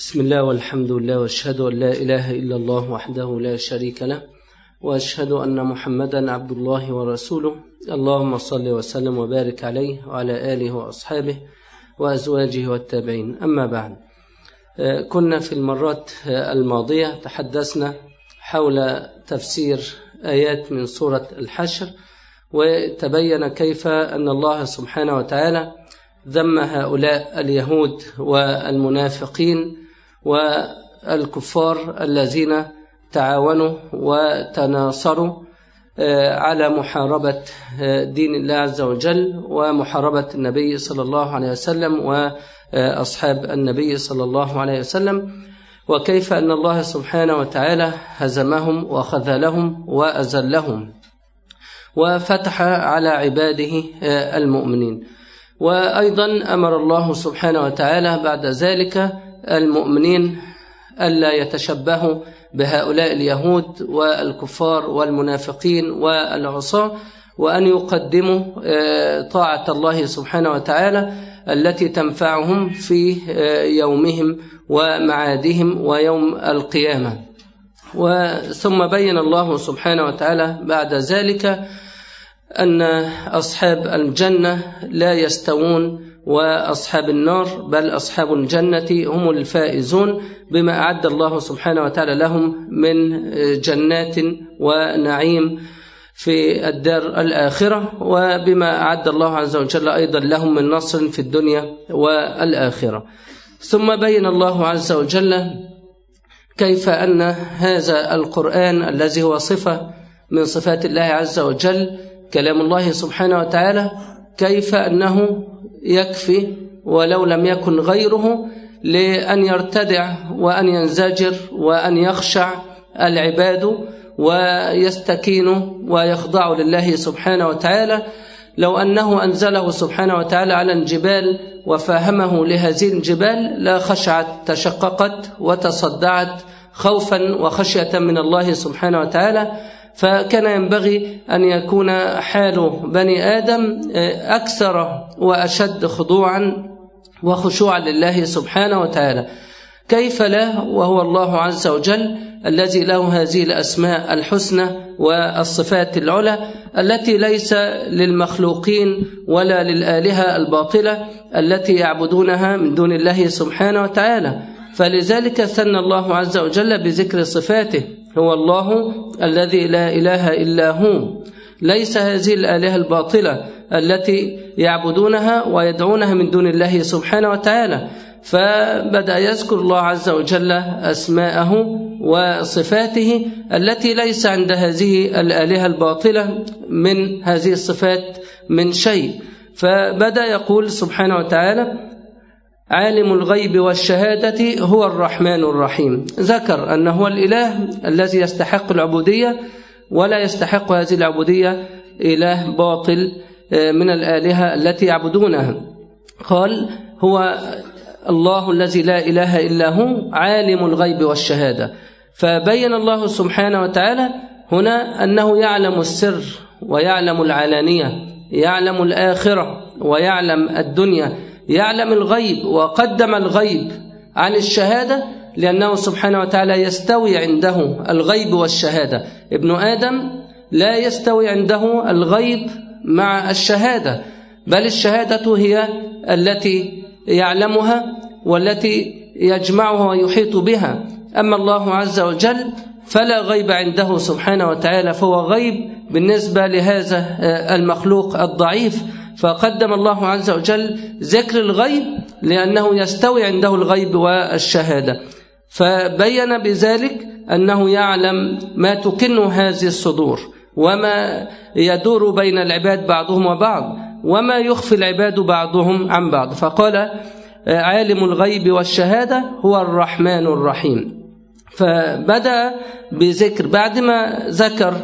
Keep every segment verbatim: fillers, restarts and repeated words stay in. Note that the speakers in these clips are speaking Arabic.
بسم الله والحمد لله واشهد أن لا إله إلا الله وحده لا شريك له وأشهد أن محمدا عبد الله ورسوله. اللهم صل وسلم وبارك عليه وعلى آله وأصحابه وأزواجه والتابعين. أما بعد، كنا في المرات الماضية تحدثنا حول تفسير آيات من سورة الحشر، وتبين كيف أن الله سبحانه وتعالى ذم هؤلاء اليهود والمنافقين والكفار الذين تعاونوا وتناصروا على محاربة دين الله عز وجل ومحاربة النبي صلى الله عليه وسلم وأصحاب النبي صلى الله عليه وسلم، وكيف أن الله سبحانه وتعالى هزمهم وخذلهم وأذلهم وفتح على عباده المؤمنين. وأيضا أمر الله سبحانه وتعالى بعد ذلك المؤمنين ألا يتشبهوا بهؤلاء اليهود والكفار والمنافقين والعصاة، وأن يقدموا طاعة الله سبحانه وتعالى التي تنفعهم في يومهم ومعادهم ويوم القيامة. وثم بين الله سبحانه وتعالى بعد ذلك أن أصحاب الجنة لا يستوون وأصحاب النار، بل أصحاب الجنة هم الفائزون بما أعد الله سبحانه وتعالى لهم من جنات ونعيم في الدار الآخرة، وبما أعد الله عز وجل أيضا لهم من نصر في الدنيا والآخرة. ثم بين الله عز وجل كيف أن هذا القرآن الذي هو صفة من صفات الله عز وجل كلام الله سبحانه وتعالى، كيف أنه يكفي ولو لم يكن غيره لأن يرتدع وأن ينزجر وأن يخشع العباد ويستكينوا ويخضعوا لله سبحانه وتعالى. لو أنه أنزله سبحانه وتعالى على الجبال وفهمه لهذه الجبال لا خشعت، تشققت وتصدعت خوفا وخشية من الله سبحانه وتعالى. فكان ينبغي أن يكون حال بني آدم أكثر وأشد خضوعا وخشوعا لله سبحانه وتعالى. كيف لا وهو الله عز وجل الذي له هذه الأسماء الحسنى والصفات العلى التي ليس للمخلوقين ولا للآلهة الباطلة التي يعبدونها من دون الله سبحانه وتعالى. فلذلك ثنى الله عز وجل بذكر صفاته، هو الله الذي لا إله إلا هو، ليس هذه الآلهة الباطلة التي يعبدونها ويدعونها من دون الله سبحانه وتعالى. فبدأ يذكر الله عز وجل أسماءه وصفاته التي ليس عند هذه الآلهة الباطلة من هذه الصفات من شيء. فبدأ يقول سبحانه وتعالى عالم الغيب والشهادة هو الرحمن الرحيم، ذكر أنه هو الإله الذي يستحق العبودية ولا يستحق هذه العبودية إله باطل من الآلهة التي يعبدونها. قال هو الله الذي لا إله إلا هو عالم الغيب والشهادة. فبين الله سبحانه وتعالى هنا أنه يعلم السر ويعلم العلانية، يعلم الآخرة ويعلم الدنيا، يعلم الغيب وقدم الغيب عن الشهادة لأنه سبحانه وتعالى يستوي عنده الغيب والشهادة. ابن آدم لا يستوي عنده الغيب مع الشهادة، بل الشهادة هي التي يعلمها والتي يجمعها ويحيط بها. أما الله عز وجل فلا غيب عنده سبحانه وتعالى، فهو غيب بالنسبة لهذا المخلوق الضعيف. فقدم الله عز وجل ذكر الغيب لأنه يستوي عنده الغيب والشهادة، فبين بذلك أنه يعلم ما تكن هذه الصدور وما يدور بين العباد بعضهم وبعض وما يخفي العباد بعضهم عن بعض. فقال عالم الغيب والشهادة هو الرحمن الرحيم. فبدأ بذكر بعدما ذكر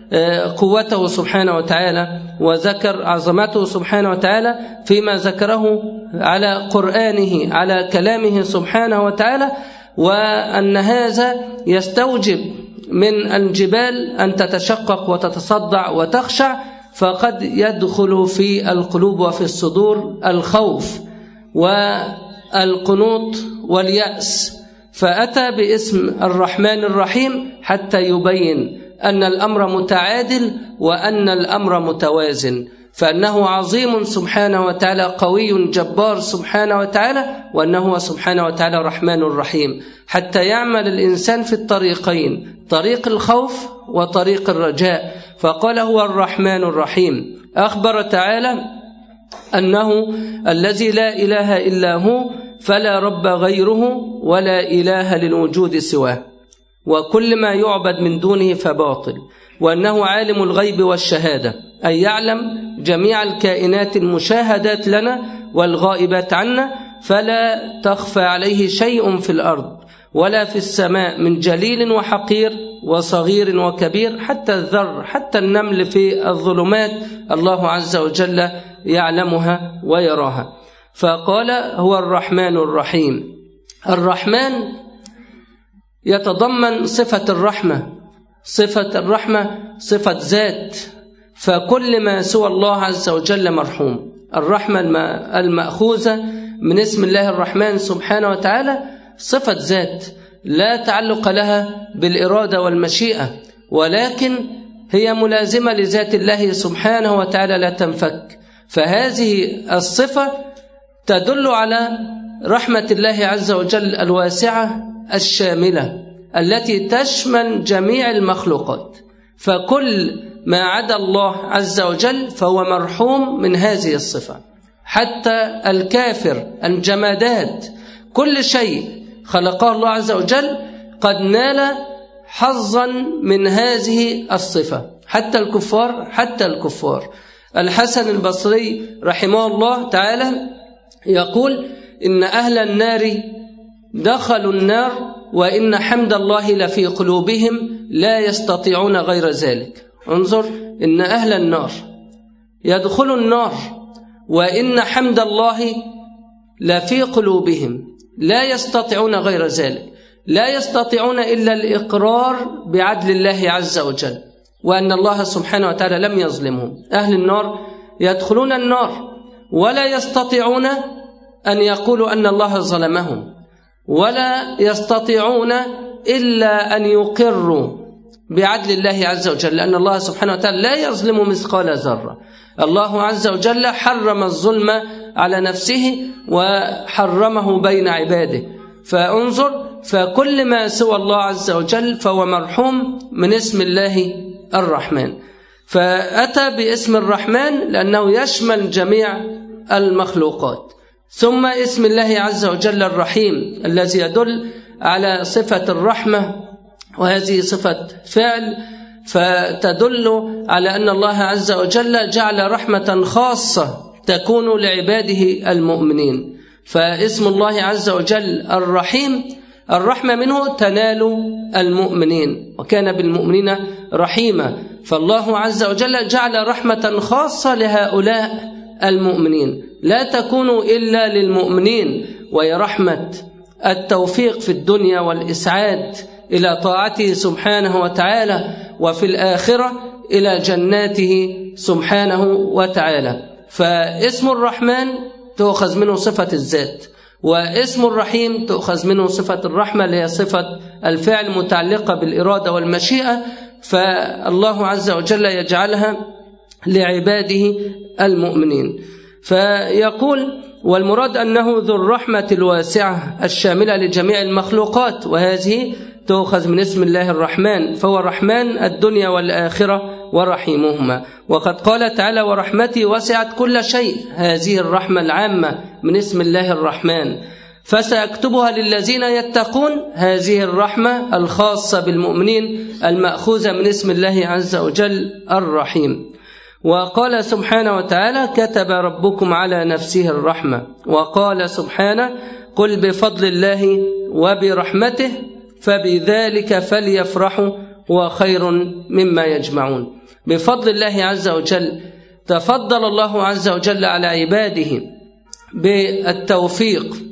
قوته سبحانه وتعالى وذكر عظمته سبحانه وتعالى فيما ذكره على قرآنه على كلامه سبحانه وتعالى، وأن هذا يستوجب من الجبال أن تتشقق وتتصدع وتخشع، فقد يدخل في القلوب وفي الصدور الخوف والقنوط واليأس فأتى باسم الرحمن الرحيم حتى يبين أن الأمر متعادل وأن الأمر متوازن، فأنه عظيم سبحانه وتعالى، قوي جبار سبحانه وتعالى، وأنه سبحانه وتعالى رحمن رحيم، حتى يعمل الإنسان في الطريقين، طريق الخوف وطريق الرجاء. فقال هو الرحمن الرحيم. أخبر تعالى أنه الذي لا إله إلا هو، فلا رب غيره ولا إله للوجود سواه، وكل ما يعبد من دونه فباطل، وأنه عالم الغيب والشهادة، أي يعلم جميع الكائنات المشاهدات لنا والغائبات عنا، فلا تخفى عليه شيء في الأرض ولا في السماء من جليل وحقير وصغير وكبير، حتى الذر، حتى النمل في الظلمات الله عز وجل يعلمها ويراها. فقال هو الرحمن الرحيم. الرحمن يتضمن صفة الرحمة، صفة الرحمة صفة ذات، فكل ما سوى الله عز وجل مرحوم. الرحمة المأخوذة من اسم الله الرحمن سبحانه وتعالى صفة ذات لا تعلق لها بالإرادة والمشيئة، ولكن هي ملازمة لذات الله سبحانه وتعالى لا تنفك. فهذه الصفة تدل على رحمة الله عز وجل الواسعة الشاملة التي تشمل جميع المخلوقات، فكل ما عدا الله عز وجل فهو مرحوم من هذه الصفة، حتى الكافر، الجمادات، كل شيء خلقه الله عز وجل قد نال حظا من هذه الصفة، حتى الكفار، حتى الكفار. الحسن البصري رحمه الله تعالى يقول إن أهل النار دخلوا النار وإن حمد الله لفي قلوبهم لا يستطيعون غير ذلك. انظر، إن أهل النار يدخلوا النار وإن حمد الله لفي قلوبهم لا يستطيعون غير ذلك، لا يستطيعون إلا الإقرار بعدل الله عز وجل، وأن الله سبحانه وتعالى لم يظلمهم. أهل النار يدخلون النار ولا يستطيعون أن يقولوا أن الله ظلمهم، ولا يستطيعون إلا أن يقروا بعدل الله عز وجل، لأن الله سبحانه وتعالى لا يظلم مثقال ذرة. الله عز وجل حرم الظلم على نفسه وحرمه بين عباده. فانظر، فكل ما سوى الله عز وجل فهو مرحوم من اسم الله الرحمن. فأتى باسم الرحمن لأنه يشمل جميع المخلوقات. ثم اسم الله عز وجل الرحيم الذي يدل على صفة الرحمة، وهذه صفة فعل، فتدل على أن الله عز وجل جعل رحمة خاصة تكون لعباده المؤمنين. فاسم الله عز وجل الرحيم، الرحمة منه تنال المؤمنين، وكان بالمؤمنين رحيما. فالله عز وجل جعل رحمة خاصة لهؤلاء المؤمنين لا تكون إلا للمؤمنين، وهي رحمة التوفيق في الدنيا والإسعاد إلى طاعته سبحانه وتعالى، وفي الآخرة إلى جناته سبحانه وتعالى. فاسم الرحمن تأخذ منه صفة الذات، واسم الرحيم تأخذ منه صفة الرحمة اللي هي صفة الفعل متعلقة بالإرادة والمشيئة، فالله عز وجل يجعلها لعباده المؤمنين. فيقول والمراد أنه ذو الرحمة الواسعة الشاملة لجميع المخلوقات، وهذه تأخذ من اسم الله الرحمن، فهو الرحمن الدنيا والآخرة ورحيمهما. وقد قال تعالى ورحمتي وسعت كل شيء، هذه الرحمة العامة من اسم الله الرحمن، فسأكتبها للذين يتقون، هذه الرحمة الخاصة بالمؤمنين المأخوذة من اسم الله عز وجل الرحيم. وقال سبحانه وتعالى كتب ربكم على نفسه الرحمة. وقال سبحانه قل بفضل الله وبرحمته فبذلك فليفرحوا هو خير مما يجمعون. بفضل الله عز وجل تفضل الله عز وجل على عباده بالتوفيق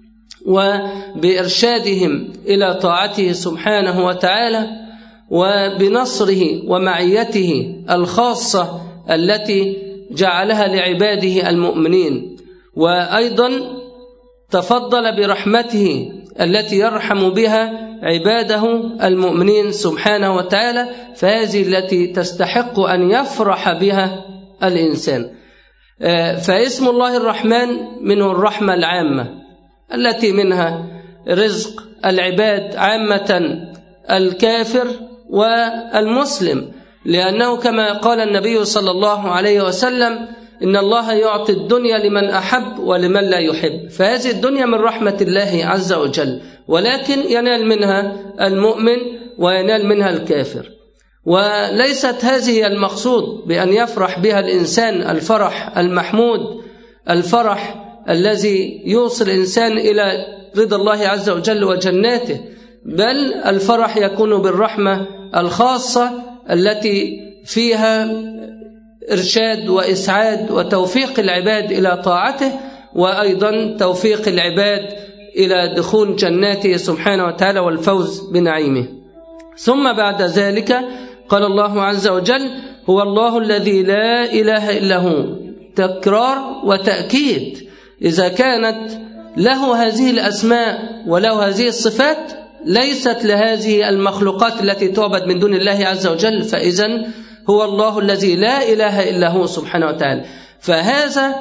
وبإرشادهم إلى طاعته سبحانه وتعالى، وبنصره ومعيته الخاصة التي جعلها لعباده المؤمنين. وأيضا تفضل برحمته التي يرحم بها عباده المؤمنين سبحانه وتعالى، فهذه التي تستحق أن يفرح بها الإنسان. فاسم الله الرحمن منه الرحمة العامة التي منها رزق العباد عامة، الكافر والمسلم، لأنه كما قال النبي صلى الله عليه وسلم إن الله يعطي الدنيا لمن أحب ولمن لا يحب، فهذه الدنيا من رحمة الله عز وجل، ولكن ينال منها المؤمن وينال منها الكافر. وليست هذه المقصود بأن يفرح بها الإنسان الفرح المحمود، الفرح الذي يوصل الإنسان إلى رضا الله عز وجل وجناته، بل الفرح يكون بالرحمة الخاصة التي فيها إرشاد وإسعاد وتوفيق العباد إلى طاعته، وأيضا توفيق العباد إلى دخول جناته سبحانه وتعالى والفوز بنعيمه. ثم بعد ذلك قال الله عز وجل هو الله الذي لا إله إلا هو، تكرار وتأكيد. إذا كانت له هذه الأسماء وله هذه الصفات ليست لهذه المخلوقات التي تعبد من دون الله عز وجل، فإذن هو الله الذي لا إله إلا هو سبحانه وتعالى. فهذا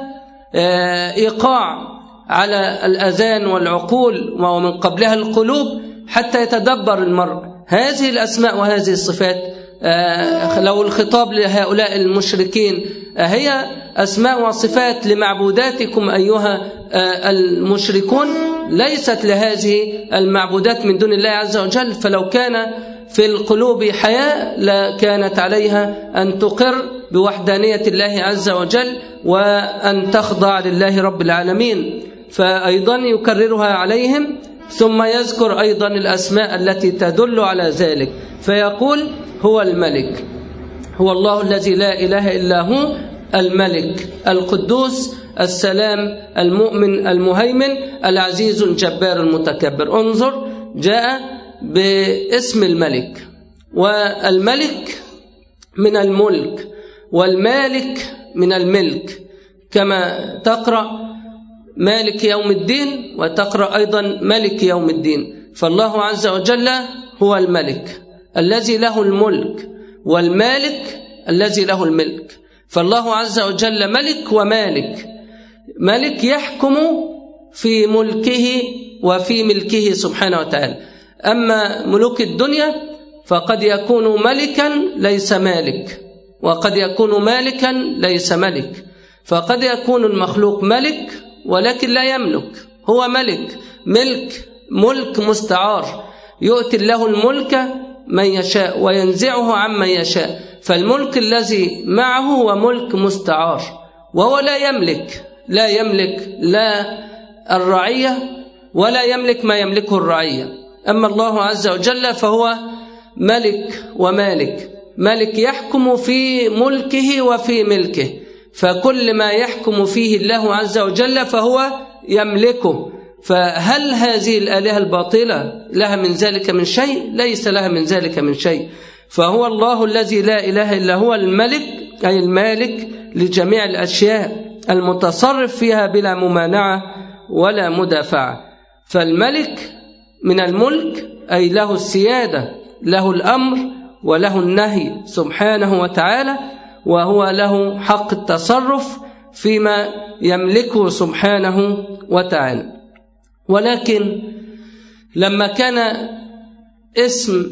إيقاع على الأذان والعقول ومن قبلها القلوب حتى يتدبر المرء هذه الأسماء وهذه الصفات. لو الخطاب لهؤلاء المشركين هي أسماء وصفات لمعبوداتكم أيها المشركون، ليست لهذه المعبودات من دون الله عز وجل، فلو كان في القلوب حياء لكانت عليها أن تقر بوحدانية الله عز وجل وأن تخضع لله رب العالمين. فأيضا يكررها عليهم، ثم يذكر أيضا الأسماء التي تدل على ذلك، فيقول هو الملك، هو الله الذي لا إله إلا هو، الملك القدوس السلام المؤمن المهيمن العزيز الجبار المتكبر. انظر، جاء باسم الملك، والملك من الملك، والمالك من الملك، كما تقرأ مالك يوم الدين وتقرأ أيضا ملك يوم الدين. فالله عز وجل هو الملك الذي له الملك، والمالك الذي له الملك. فالله عز وجل ملك ومالك، ملك يحكم في ملكه وفي ملكه سبحانه وتعالى. أما ملوك الدنيا فقد يكون ملكا ليس مالك، وقد يكون مالكا ليس ملك، فقد يكون المخلوق ملك ولكن لا يملك، هو ملك، ملك ملك مستعار، يؤتي له الملك من يشاء وينزعه عمن يشاء. فالملك الذي معه هو ملك مستعار، وهو لا يملك لا يملك لا الرعية ولا يملك ما يملكه الرعية. أما الله عز وجل فهو ملك ومالك، ملك يحكم في ملكه وفي ملكه، فكل ما يحكم فيه الله عز وجل فهو يملكه. فهل هذه الآلهة الباطلة لها من ذلك من شيء؟ ليس لها من ذلك من شيء. فهو الله الذي لا إله إلا هو الملك، أي المالك لجميع الأشياء، المتصرف فيها بلا ممانعة ولا مدافعة. فالملك من الملك أي له السيادة، له الأمر وله النهي سبحانه وتعالى، وهو له حق التصرف فيما يملكه سبحانه وتعالى. ولكن لما كان اسم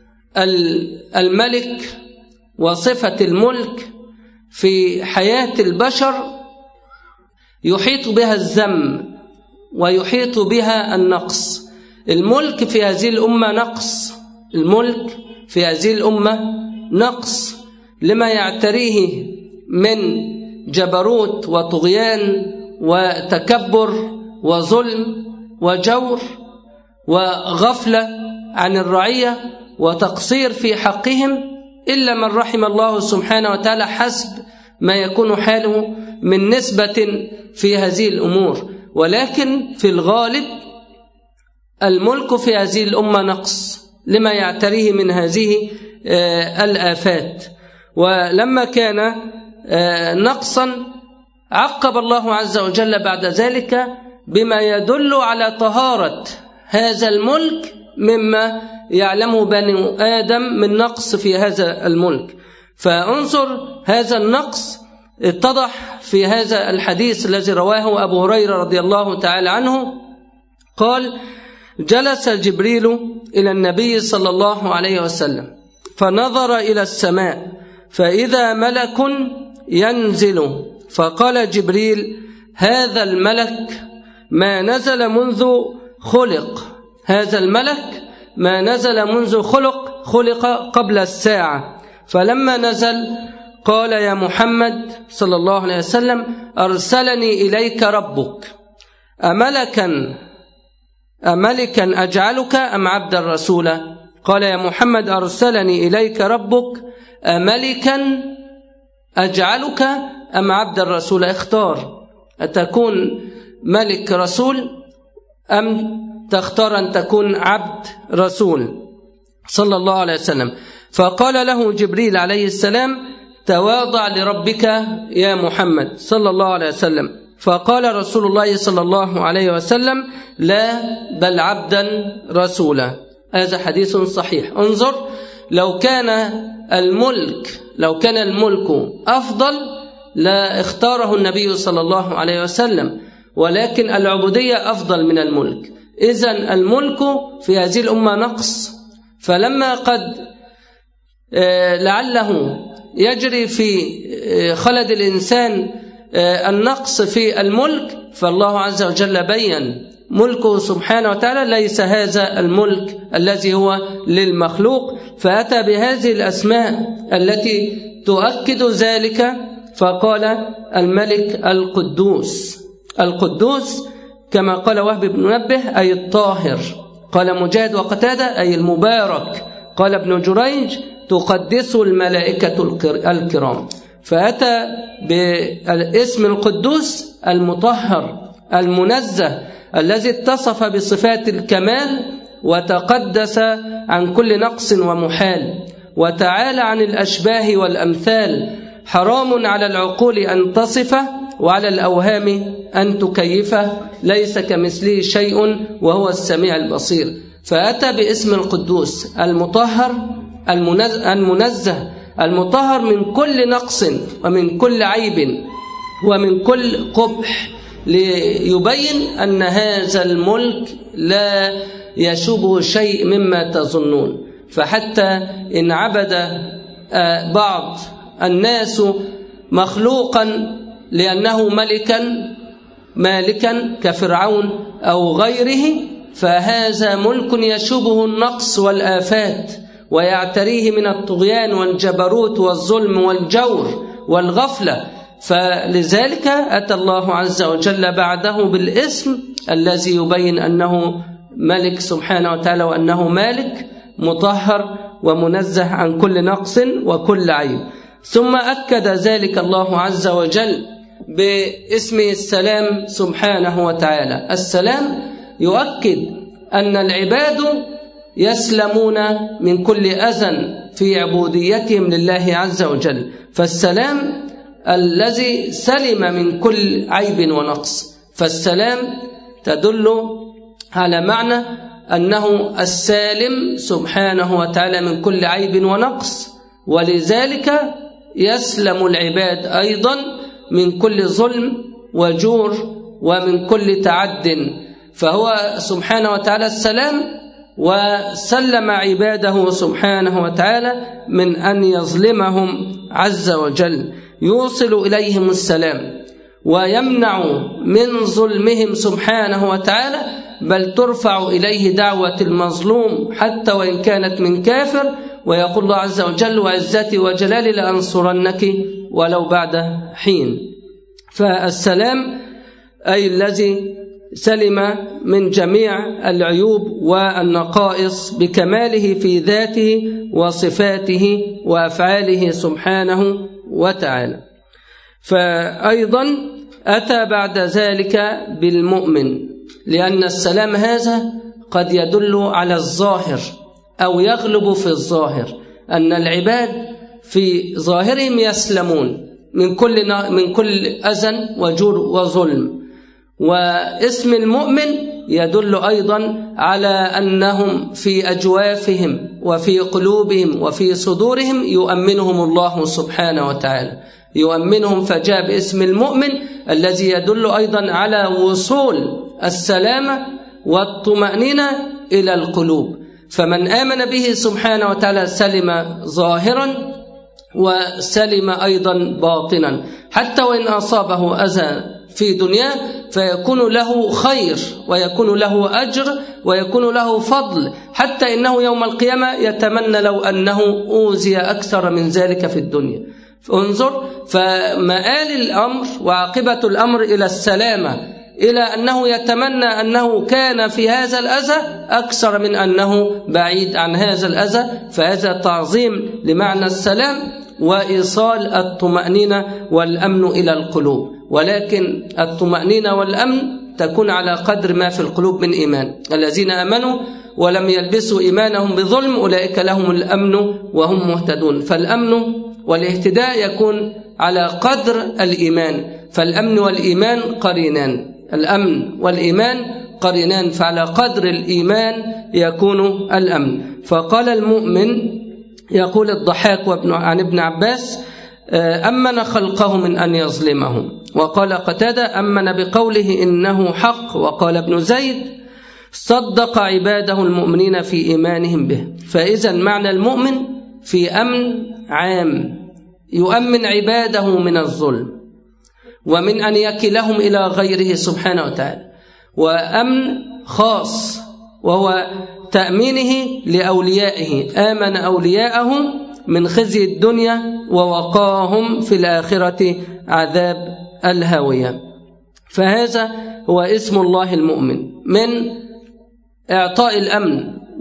الملك وصفة الملك في حياة البشر يحيط بها الذم ويحيط بها النقص. الملك في هذه الأمة نقص، الملك في هذه الأمة نقص لما يعتريه من جبروت وطغيان وتكبر وظلم وجور وغفلة عن الرعية وتقصير في حقهم، إلا من رحم الله سبحانه وتعالى حسب ما يكون حاله من نسبة في هذه الأمور. ولكن في الغالب الملك في هذه الأمة نقص لما يعتريه من هذه الآفات. ولما كان نقصا عقب الله عز وجل بعد ذلك بما يدل على طهارة هذا الملك مما يعلمه بنو آدم من نقص في هذا الملك. فانظر هذا النقص اتضح في هذا الحديث الذي رواه أبو هريرة رضي الله تعالى عنه قال: جلس جبريل إلى النبي صلى الله عليه وسلم فنظر إلى السماء فإذا ملك ينزل، فقال جبريل: هذا الملك ما نزل منذ خلق، هذا الملك ما نزل منذ خلق خلق قبل الساعة. فلما نزل قال: يا محمد صلى الله عليه وسلم أرسلني إليك ربك أملكا أملكا أجعلك أم عبدا رسولا؟ قال: يا محمد أرسلني إليك ربك أملكا أجعلك أم عبدا رسولا؟ اختار، أتكون ملك رسول أم تختار أن تكون عبد رسول صلى الله عليه وسلم. فقال له جبريل عليه السلام: تواضع لربك يا محمد صلى الله عليه وسلم. فقال رسول الله صلى الله عليه وسلم: لا، بل عبدا رسولا. هذا حديث صحيح. انظر، لو كان الملك لو كان الملك أفضل لا اختاره النبي صلى الله عليه وسلم، ولكن العبودية أفضل من الملك. إذن الملك في هذه الأمة نقص، فلما قد لعله يجري في خلد الإنسان النقص في الملك، فالله عز وجل بيّن ملكه سبحانه وتعالى ليس هذا الملك الذي هو للمخلوق، فأتى بهذه الأسماء التي تؤكد ذلك، فقال: الملك القدوس. القدوس كما قال وهب بن منبه أي الطاهر، قال مجاهد وقتادة أي المبارك، قال ابن جريج تقدس الملائكة الكرام. فأتى بالاسم القدوس المطهر المنزه الذي اتصف بصفات الكمال وتقدس عن كل نقص ومحال، وتعالى عن الأشباه والأمثال. حرام على العقول أن تصفه وعلى الأوهام أن تكيفه، ليس كمثله شيء وهو السميع البصير. فأتى باسم القدوس المطهر المنزه المطهر من كل نقص ومن كل عيب ومن كل قبح، ليبين أن هذا الملك لا يشوبه شيء مما تظنون. فحتى إن عبد بعض الناس مخلوقا لأنه ملكا مالكا كفرعون أو غيره، فهذا ملك يشوبه النقص والآفات ويعتريه من الطغيان والجبروت والظلم والجور والغفلة. فلذلك أتى الله عز وجل بعده بالاسم الذي يبين أنه ملك سبحانه وتعالى، وأنه مالك مطهر ومنزه عن كل نقص وكل عيب. ثم أكد ذلك الله عز وجل باسمه السلام سبحانه وتعالى. السلام يؤكد أن العباد يسلمون من كل أذى في عبوديتهم لله عز وجل، فالسلام الذي سلم من كل عيب ونقص. فالسلام تدل على معنى أنه السالم سبحانه وتعالى من كل عيب ونقص، ولذلك يسلم العباد أيضا من كل ظلم وجور ومن كل تعد. فهو سبحانه وتعالى السلام، وسلم عباده سبحانه وتعالى من أن يظلمهم عز وجل، يوصل إليهم السلام ويمنع من ظلمهم سبحانه وتعالى، بل ترفع إليه دعوة المظلوم حتى وإن كانت من كافر، ويقول الله عز وجل: وعزتي وجلالي لأنصرنك ولو بعد حين. فالسلام أي الذي سلم من جميع العيوب والنقائص بكماله في ذاته وصفاته وأفعاله سبحانه وتعالى. فأيضا أتى بعد ذلك بالمؤمن، لأن السلام هذا قد يدل على الظاهر أو يغلب في الظاهر، أن العباد في ظاهرهم يسلمون من كل من كل أذى وجور وظلم، واسم المؤمن يدل أيضا على أنهم في أجوافهم وفي قلوبهم وفي صدورهم يؤمنهم الله سبحانه وتعالى، يؤمنهم، فجاء باسم المؤمن الذي يدل أيضا على وصول السلامة والطمأنينة إلى القلوب. فمن آمن به سبحانه وتعالى سلم ظاهرا وسلم أيضا باطنا، حتى وإن أصابه أذى في دنياه فيكون له خير ويكون له أجر ويكون له فضل، حتى إنه يوم القيامة يتمنى لو أنه أوذي أكثر من ذلك في الدنيا. انظر، فمآل الأمر وعاقبة الأمر إلى السلامة، إلى أنه يتمنى أنه كان في هذا الأذى أكثر من أنه بعيد عن هذا الأذى. فهذا تعظيم لمعنى السلام وإيصال الطمأنينة والأمن إلى القلوب. ولكن الطمأنينة والأمن تكون على قدر ما في القلوب من إيمان. الذين آمنوا ولم يلبسوا إيمانهم بظلم أولئك لهم الأمن وهم مهتدون. فالأمن والاهتداء يكون على قدر الإيمان، فالأمن والإيمان قرينان، الأمن والإيمان قرينان، فعلى قدر الإيمان يكون الأمن. فقال المؤمن، يقول الضحاك وابن عن ابن عباس: أمن خلقه من أن يظلمهم. وقال قتادة: أمن بقوله إنه حق. وقال ابن زيد: صدق عباده المؤمنين في إيمانهم به. فإذا معنى المؤمن في أمن عام يؤمن عباده من الظلم ومن أن يكلهم إلى غيره سبحانه وتعالى، وأمن خاص وهو تأمينه لأوليائه، آمن أولياءه من خزي الدنيا ووقاهم في الآخرة عذاب الهاوية. فهذا هو اسم الله المؤمن، من إعطاء الأمن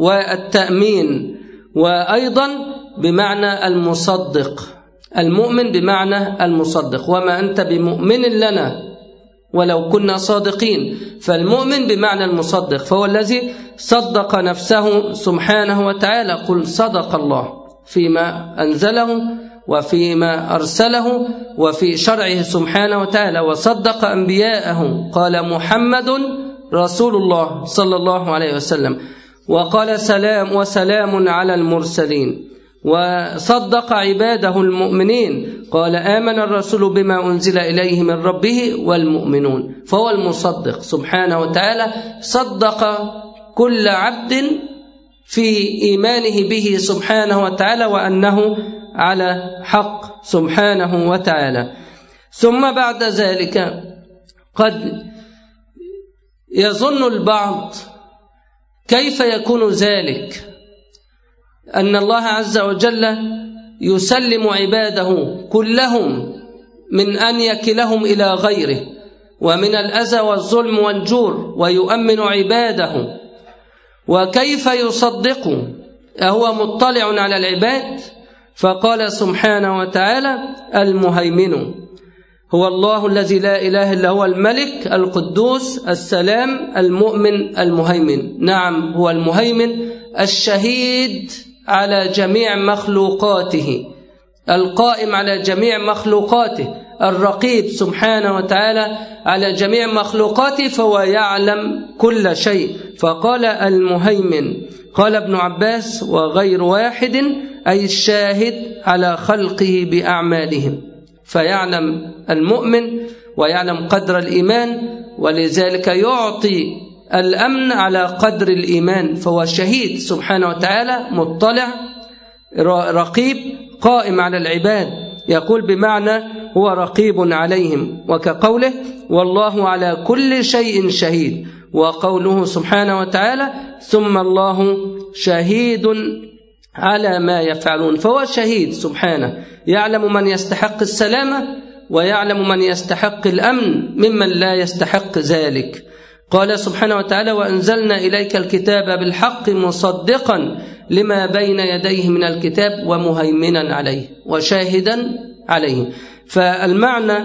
والتأمين، وأيضا بمعنى المصدق. المؤمن بمعنى المصدق، وما أنت بمؤمن لنا ولو كنا صادقين. فالمؤمن بمعنى المصدق، فهو الذي صدق نفسه سبحانه وتعالى. قل صدق الله فيما أنزله وفيما أرسله وفي شرعه سبحانه وتعالى، وصدق أنبياءه. قال محمد رسول الله صلى الله عليه وسلم، وقال سلام وسلام على المرسلين. وصدق عباده المؤمنين، قال آمن الرسول بما أنزل إليه من ربه والمؤمنون. فهو المصدق سبحانه وتعالى، صدق كل عبد في إيمانه به سبحانه وتعالى وأنه على حق سبحانه وتعالى. ثم بعد ذلك قد يظن البعض كيف يكون ذلك، أن الله عز وجل يسلم عباده كلهم من أن يكلهم إلى غيره ومن الأذى والظلم والجور، ويؤمن عباده، وكيف يصدق أهو مطلع على العباد؟ فقال سبحانه وتعالى: المهيمن هو الله الذي لا إله إلا هو، الملك القدوس السلام المؤمن المهيمن. نعم، هو المهيمن الشهيد على جميع مخلوقاته، القائم على جميع مخلوقاته، الرقيب سبحانه وتعالى على جميع مخلوقاته، فهو يعلم كل شيء. فقال المهيمن. قال ابن عباس: وغير واحد، أي الشاهد على خلقه بأعمالهم. فيعلم المؤمن ويعلم قدر الإيمان، ولذلك يعطي الأمن على قدر الإيمان. فهو شهيد سبحانه وتعالى، مطلع رقيب قائم على العباد. يقول بمعنى هو رقيب عليهم، وكقوله: والله على كل شيء شهيد. وقوله سبحانه وتعالى: ثم الله شهيد على ما يفعلون. فهو شهيد سبحانه، يعلم من يستحق السلامة ويعلم من يستحق الأمن ممن لا يستحق ذلك. قال سبحانه وتعالى: وأنزلنا إليك الكتاب بالحق مصدقا لما بين يديه من الكتاب ومهيمنا عليه وشاهدا عليه. فالمعنى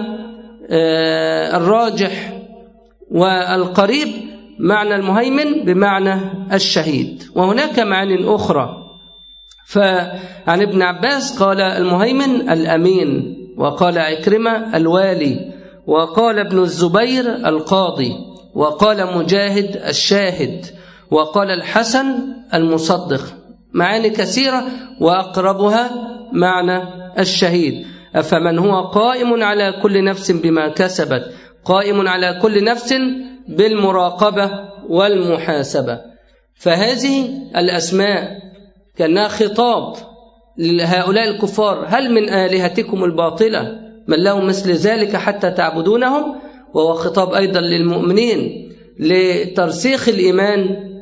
الراجح والقريب معنى المهيمن بمعنى الشهيد، وهناك معاني أخرى. فعن ابن عباس قال: المهيمن الأمين، وقال عكرمة: الوالي، وقال ابن الزبير القاضي، وقال مجاهد الشاهد، وقال الحسن المصدق. معاني كثيرة وأقربها معنى الشهيد. أفمن هو قائم على كل نفس بما كسبت، قائم على كل نفس بالمراقبة والمحاسبة. فهذه الأسماء كأنها خطاب لهؤلاء الكفار: هل من آلهتكم الباطلة من له مثل ذلك حتى تعبدونهم؟ وهو خطاب أيضا للمؤمنين لترسيخ الإيمان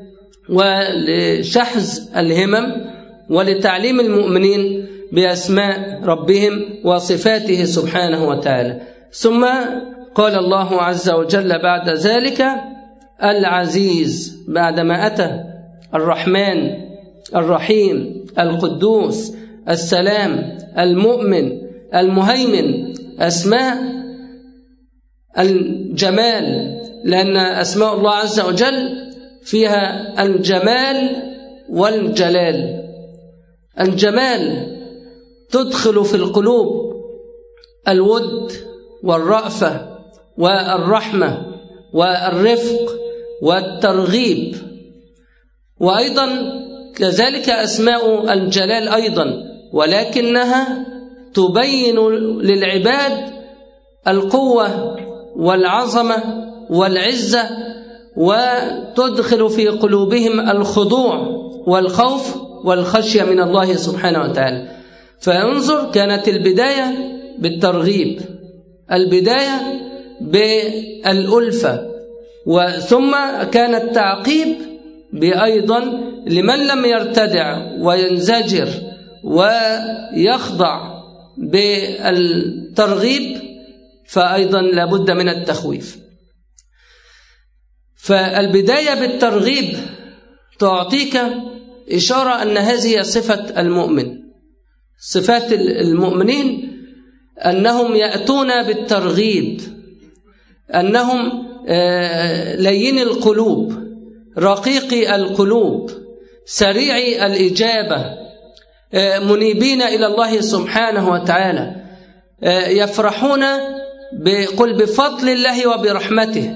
ولشحذ الهمم ولتعليم المؤمنين بأسماء ربهم وصفاته سبحانه وتعالى. ثم قال الله عز وجل بعد ذلك العزيز، بعدما أتى الرحمن الرحيم القدوس السلام المؤمن المهيمن، أسماء الجمال، لأن أسماء الله عز وجل فيها الجمال والجلال. الجمال تدخل في القلوب الود والرأفة والرحمة والرفق والترغيب، وأيضا كذلك أسماء الجلال أيضا، ولكنها تبين للعباد القوة والعظمة والعزة، وتدخل في قلوبهم الخضوع والخوف والخشية من الله سبحانه وتعالى. فانظر، كانت البداية بالترغيب، البداية بالألفة، وثم كان التعقيب بأيضا لمن لم يرتدع وينزجر ويخضع بالترغيب فأيضا لابد من التخويف. فالبداية بالترغيب تعطيك إشارة أن هذه صفة المؤمن. صفات المؤمنين أنهم يأتون بالترغيب، أنهم لين القلوب، رقيق القلوب، سريع الإجابة، منيبين إلى الله سبحانه وتعالى، يفرحون بقل بفضل الله وبرحمته.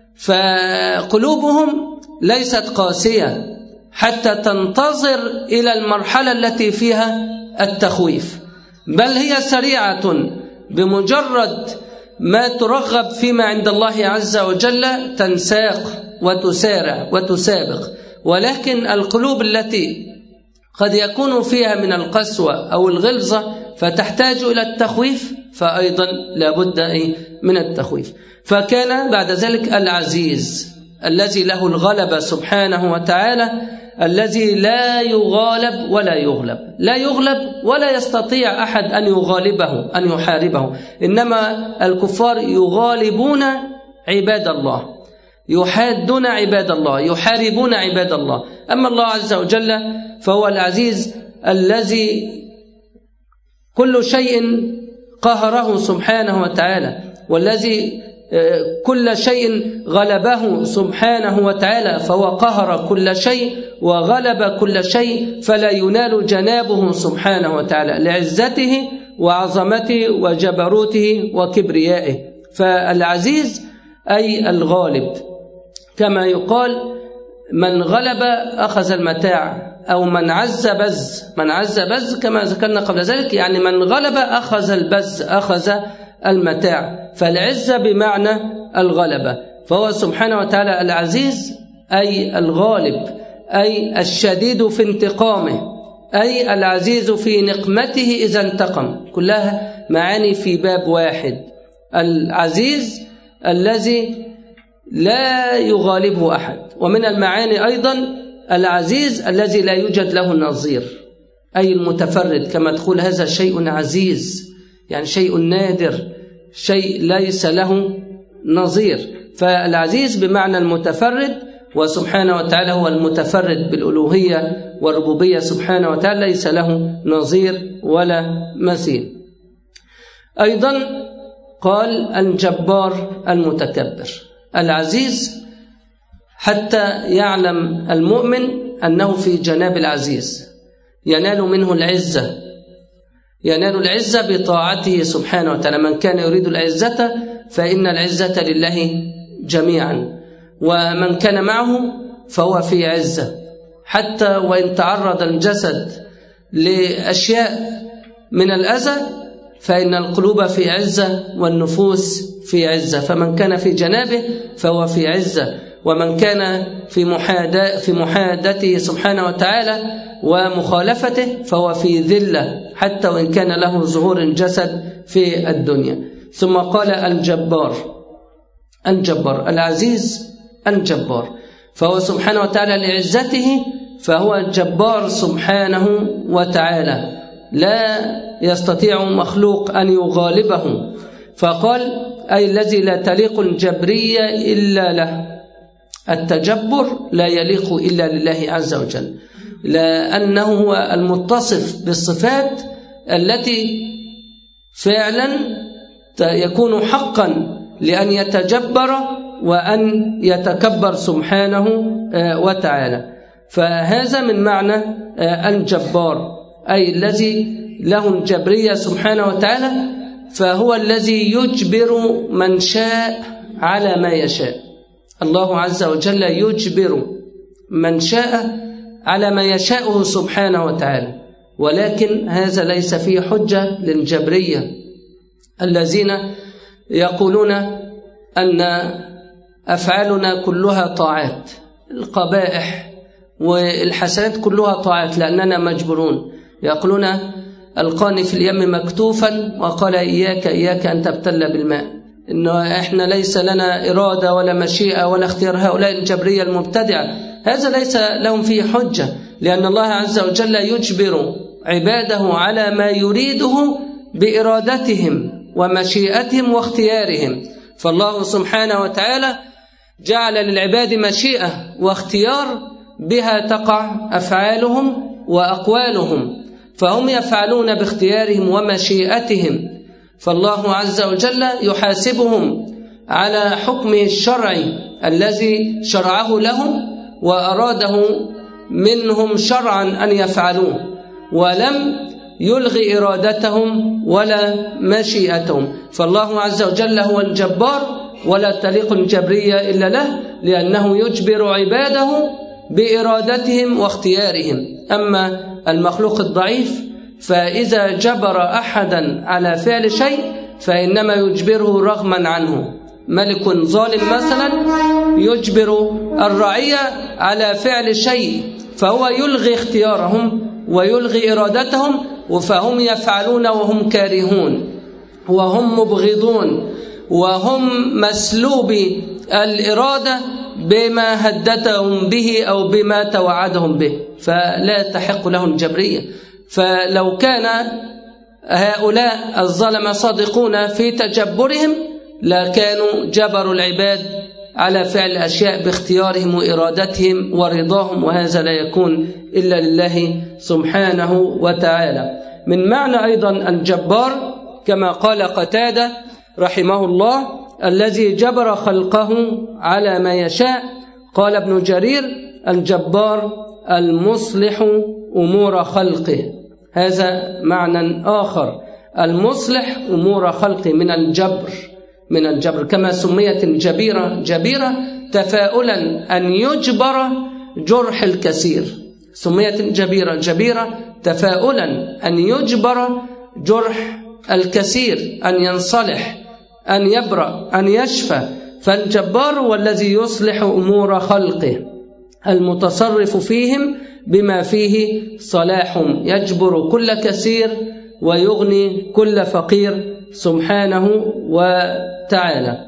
فقلوبهم ليست قاسية حتى تنتظر إلى المرحلة التي فيها التخويف، بل هي سريعة بمجرد ما ترغب فيما عند الله عز وجل تنساق وتسارع وتسابق. ولكن القلوب التي قد يكون فيها من القسوة أو الغلظة فتحتاج إلى التخويف، فأيضا لابد من التخويف. فكان بعد ذلك العزيز الذي له الغلبة سبحانه وتعالى، الذي لا يغالب ولا يغلب، لا يغلب ولا يستطيع أحد أن يغالبه أن يحاربه. إنما الكفار يغالبون عباد الله، يحادون عباد الله، يحاربون عباد الله. أما الله عز وجل فهو العزيز الذي كل شيء قهره سبحانه وتعالى، والذي كل شيء غلبه سبحانه وتعالى، فهو قهر كل شيء وغلب كل شيء، فلا ينال جنابه سبحانه وتعالى لعزته وعظمته وجبروته وكبريائه. فالعزيز أي الغالب، كما يقال من غلب أخذ المتاع، أو من عز بز، من عز بز كما ذكرنا قبل ذلك، يعني من غلب أخذ البز، أخذ المتاع. فالعزة بمعنى الغلبة، فهو سبحانه وتعالى العزيز أي الغالب، أي الشديد في انتقامه، أي العزيز في نقمته إذا انتقم. كلها معاني في باب واحد. العزيز الذي لا يغالبه أحد. ومن المعاني أيضا العزيز الذي لا يوجد له نظير، أي المتفرد، كما تقول هذا شيء عزيز، يعني شيء نادر، شيء ليس له نظير. فالعزيز بمعنى المتفرد، وسبحانه وتعالى هو المتفرد بالألوهية والربوبية سبحانه وتعالى، ليس له نظير ولا مثيل. أيضا قال الجبار المتكبر. العزيز حتى يعلم المؤمن أنه في جناب العزيز، ينال منه العزة، ينال العزة بطاعته سبحانه وتعالى. من كان يريد العزة فإن العزة لله جميعا، ومن كان معه فهو في عزة، حتى وإن تعرض الجسد لأشياء من الأذى فإن القلوب في عزة والنفوس في عزة. فمن كان في جنابه فهو في عزة، ومن كان في محادة في محادته سبحانه وتعالى ومخالفته فهو في ذلة، حتى وإن كان له ظهور الجسد في الدنيا. ثم قال الجبار، الجبار العزيز الجبار، فهو سبحانه وتعالى لعزته فهو الجبار سبحانه وتعالى، لا يستطيع مخلوق أن يغالبه. فقال أي الذي لا تليق الجبرية إلا له، التجبر لا يليق إلا لله عز وجل، لأنه هو المتصف بالصفات التي فعلا يكون حقا لأن يتجبر وأن يتكبر سبحانه وتعالى. فهذا من معنى الجبار، أي الذي له الجبرية سبحانه وتعالى، فهو الذي يجبر من شاء على ما يشاء. الله عز وجل يجبر من شاء على ما يشاءه سبحانه وتعالى، ولكن هذا ليس فيه حجة للجبرية الذين يقولون أن أفعالنا كلها طاعات، القبائح والحسنات كلها طاعات لأننا مجبرون. يقولون ألقاني في اليم مكتوفا وقال إياك إياك أن تبتل بالماء، إنه إحنا ليس لنا إرادة ولا مشيئة ولا اختيار. هؤلاء الجبرية المبتدعة هذا ليس لهم فيه حجة، لأن الله عز وجل يجبر عباده على ما يريده بإرادتهم ومشيئتهم واختيارهم. فالله سبحانه وتعالى جعل للعباد مشيئة واختيار بها تقع أفعالهم وأقوالهم، فهم يفعلون باختيارهم ومشيئتهم، فالله عز وجل يحاسبهم على حكمه الشرعي الذي شرعه لهم وأراده منهم شرعا أن يفعلوه، ولم يلغي إرادتهم ولا مشيئتهم. فالله عز وجل هو الجبار، ولا تليق الجبرية إلا له، لأنه يجبر عباده بإرادتهم واختيارهم. أما المخلوق الضعيف فإذا جبر أحدا على فعل شيء فإنما يجبره رغما عنه. ملك ظالم مثلا يجبر الرعية على فعل شيء، فهو يلغي اختيارهم ويلغي إرادتهم، فهم يفعلون وهم كارهون وهم مبغضون وهم مسلوبي الإرادة بما هددهم به أو بما توعدهم به، فلا تحق لهم الجبرية. فلو كان هؤلاء الظلمة صادقون في تجبرهم لكانوا جبروا العباد على فعل الأشياء باختيارهم وإرادتهم ورضاهم، وهذا لا يكون إلا لله سبحانه وتعالى. من معنى أيضا الجبار كما قال قتادة رحمه الله الذي جبر خلقه على ما يشاء، قال ابن جرير الجبار المصلح أمور خلقه. هذا معنى آخر، المصلح أمور خلقه من الجبر، من الجبر كما سميت الجبيرة جبيرة تفاؤلا أن يجبر جرح الكثير، سميت الجبيرة جبيرة تفاؤلا أن يجبر جرح الكثير، أن ينصلح، أن يبرأ، أن يشفى. فالجبار هو الذي يصلح أمور خلقه المتصرف فيهم بما فيه صلاحهم، يجبر كل كثير ويغني كل فقير سبحانه وتعالى.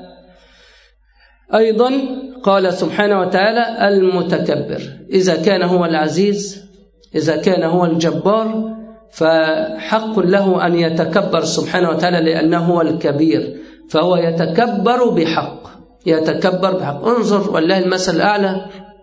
أيضا قال سبحانه وتعالى المتكبر، إذا كان هو العزيز، إذا كان هو الجبار، فحق له أن يتكبر سبحانه وتعالى لأنه هو الكبير، فهو يتكبر بحق، يتكبر بحق. انظر والله المثل الأعلى،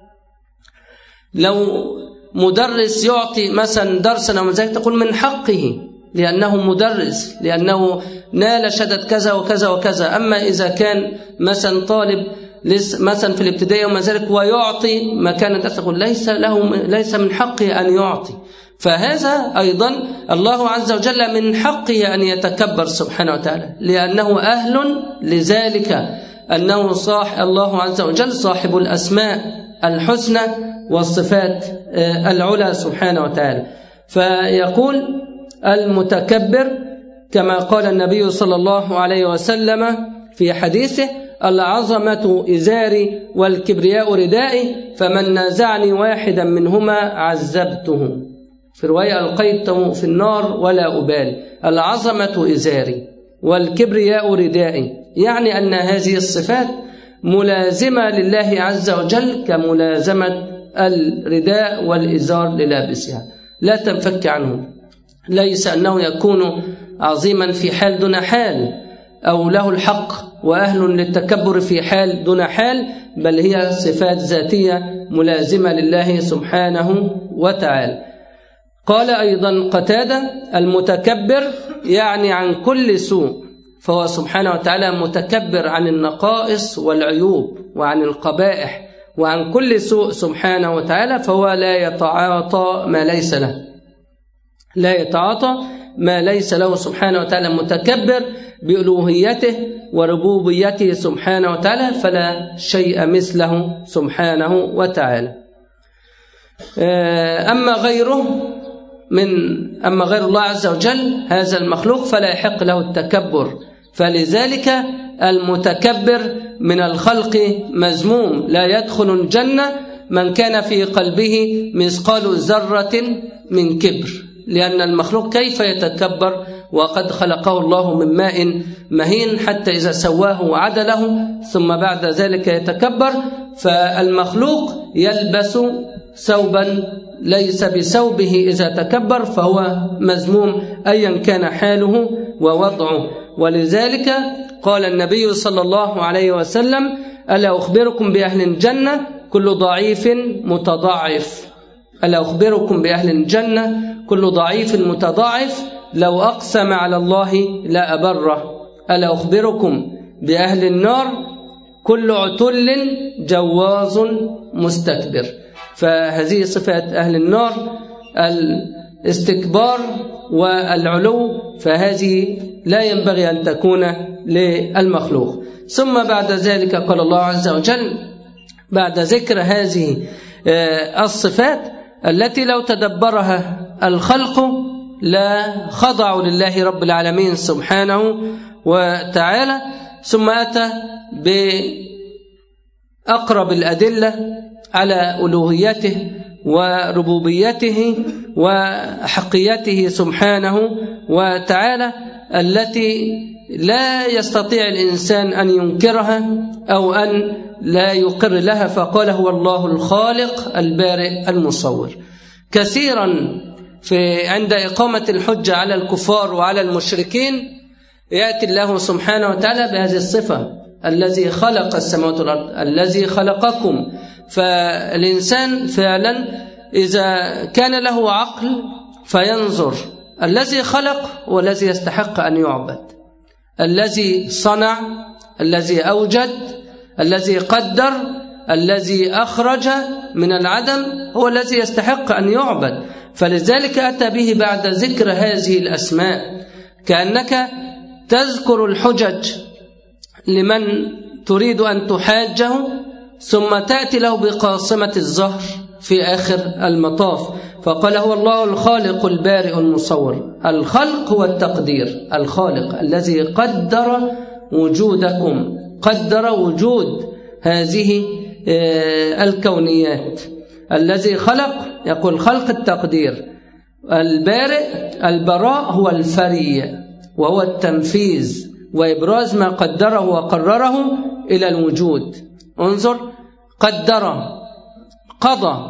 لو مدرس يعطي مثلا درسا أو مزاج تقول من حقه لأنه مدرس، لأنه نال شهادة كذا وكذا وكذا. أما إذا كان مثلا طالب مثلا في الابتدائي وما ذلك ويعطي مكان درس تقول ليس له، ليس من حقه أن يعطي. فهذا أيضا الله عز وجل من حقه أن يتكبر سبحانه وتعالى، لأنه أهل لذلك، أنه صاح الله عز وجل صاحب الأسماء الحسنى والصفات العلى سبحانه وتعالى. فيقول المتكبر كما قال النبي صلى الله عليه وسلم في حديثه: العظمة إزاري والكبرياء ردائي، فمن نازعني واحدا منهما عذبته. في رواية: ألقيته في النار ولا أبالي. العظمة إزاري والكبرياء ردائي، يعني أن هذه الصفات ملازمة لله عز وجل كملازمة الرداء والإزار للابسها، لا تنفك عنه. ليس أنه يكون عظيما في حال دون حال، أو له الحق وأهل للتكبر في حال دون حال، بل هي صفات ذاتية ملازمة لله سبحانه وتعالى. قال أيضا قتادة: المتكبر يعني عن كل سوء، فهو سبحانه وتعالى متكبر عن النقائص والعيوب وعن القبائح وعن كل سوء سبحانه وتعالى، فهو لا يتعاطى ما ليس له، لا يتعاطى ما ليس له سبحانه وتعالى، متكبر بألوهيته وربوبيته سبحانه وتعالى، فلا شيء مثله سبحانه وتعالى. أما غيره من أما غير الله عز وجل هذا المخلوق فلا يحق له التكبر، فلذلك المتكبر من الخلق مذموم، لا يدخل الجنة من كان في قلبه مثقال ذرة من كبر، لأن المخلوق كيف يتكبر وقد خلقه الله من ماء مهين حتى إذا سواه وعدله ثم بعد ذلك يتكبر؟ فالمخلوق يلبس ثوبا ليس بثوبه إذا تكبر، فهو مذموم أيا كان حاله ووضعه. ولذلك قال النبي صلى الله عليه وسلم: ألا أخبركم بأهل الجنة كل ضعيف متضاعف. ألا أخبركم بأهل الجنة كل ضعيف متضاعف لو أقسم على الله لا أبره. ألا أخبركم بأهل النار كل عتل جواز مستكبر. فهذه صفات أهل النار، الاستكبار والعلو، فهذه لا ينبغي أن تكون للمخلوق. ثم بعد ذلك قال الله عز وجل بعد ذكر هذه الصفات التي لو تدبرها الخلق لا خضعوا لله رب العالمين سبحانه وتعالى، ثم أتى بأقرب الأدلة على ألوهيته وربوبيته وحقيته سبحانه وتعالى التي لا يستطيع الإنسان أن ينكرها أو أن لا يقر لها، فقال: هو الله الخالق البارئ المصور. كثيرا في عند إقامة الحجة على الكفار وعلى المشركين يأتي الله سبحانه وتعالى بهذه الصفة: الذي خلق السماوات والأرض، الذي خلقكم. فالإنسان فعلا إذا كان له عقل فينظر، الذي خلق والذي يستحق أن يعبد، الذي صنع، الذي أوجد، الذي قدر، الذي أخرج من العدم، هو الذي يستحق أن يعبد. فلذلك أتى به بعد ذكر هذه الأسماء، كأنك تذكر الحجج لمن تريد أن تحاجه، ثم تأتي له بقاصمة الظهر في آخر المطاف. فقال: هو الله الخالق البارئ المصور. الخلق هو التقدير، الخالق الذي قدر وجودكم، قدر وجود هذه الكونيات. الذي خلق، يقول خلق التقدير. البارئ، البراء هو الفري وهو التنفيذ وإبراز ما قدره وقرره إلى الوجود. انظر، قدر، قضى،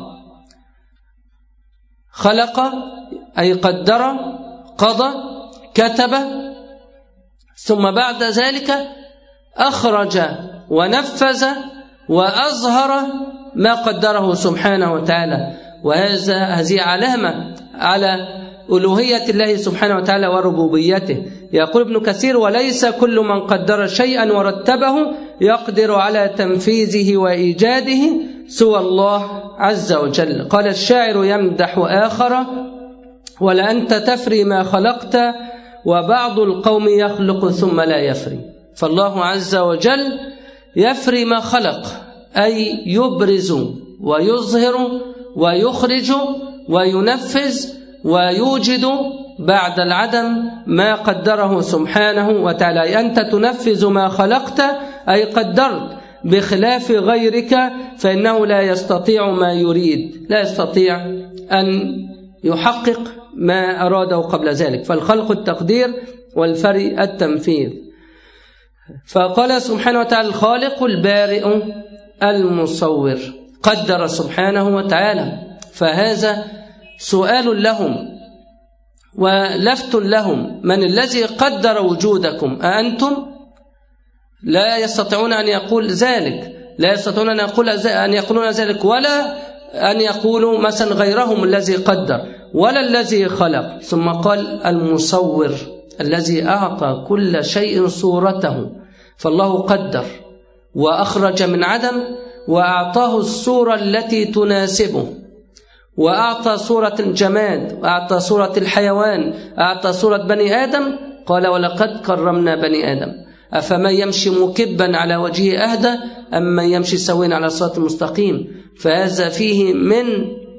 خلق أي قدر، قضى، كتب، ثم بعد ذلك أخرج ونفذ وأظهر ما قدره سبحانه وتعالى. وهذا هذه علامة على ألوهية الله سبحانه وتعالى وربوبيته. يقول ابن كثير: وليس كل من قدر شيئا ورتبه يقدر على تنفيذه وإيجاده سوى الله عز وجل. قال الشاعر يمدح آخر ولا أنت تفري ما خلقت وبعض القوم يخلق ثم لا يفري. فالله عز وجل يفري ما خلق، أي يبرز ويظهر ويخرج وينفذ ويوجد بعد العدم ما قدره سبحانه وتعالى. أنت تنفذ ما خلقت أي قدرت، بخلاف غيرك فإنه لا يستطيع ما يريد، لا يستطيع أن يحقق ما أراده قبل ذلك. فالخلق التقدير والفري التنفيذ. فقال سبحانه وتعالى الخالق البارئ المصور، قدر سبحانه وتعالى. فهذا سؤال لهم ولفت لهم: من الذي قدر وجودكم؟ أأنتم؟ لا يستطيعون أن يقول ذلك، لا يستطيعون أن يقول أن يقولون ذلك، ولا أن يقولوا مثلا غيرهم الذي قدر ولا الذي خلق. ثم قال المصور الذي أعطى كل شيء صورته. فالله قدر وأخرج من عدم وأعطاه الصورة التي تناسبه، وأعطى صورة الجماد، وأعطى صورة الحيوان، أعطى صورة بني آدم. قال ولقد كرمنا بني آدم أفمن يمشي مكبا على وجهه أهدى أم من يمشي سويا على صراط مستقيم. فهذا فيه من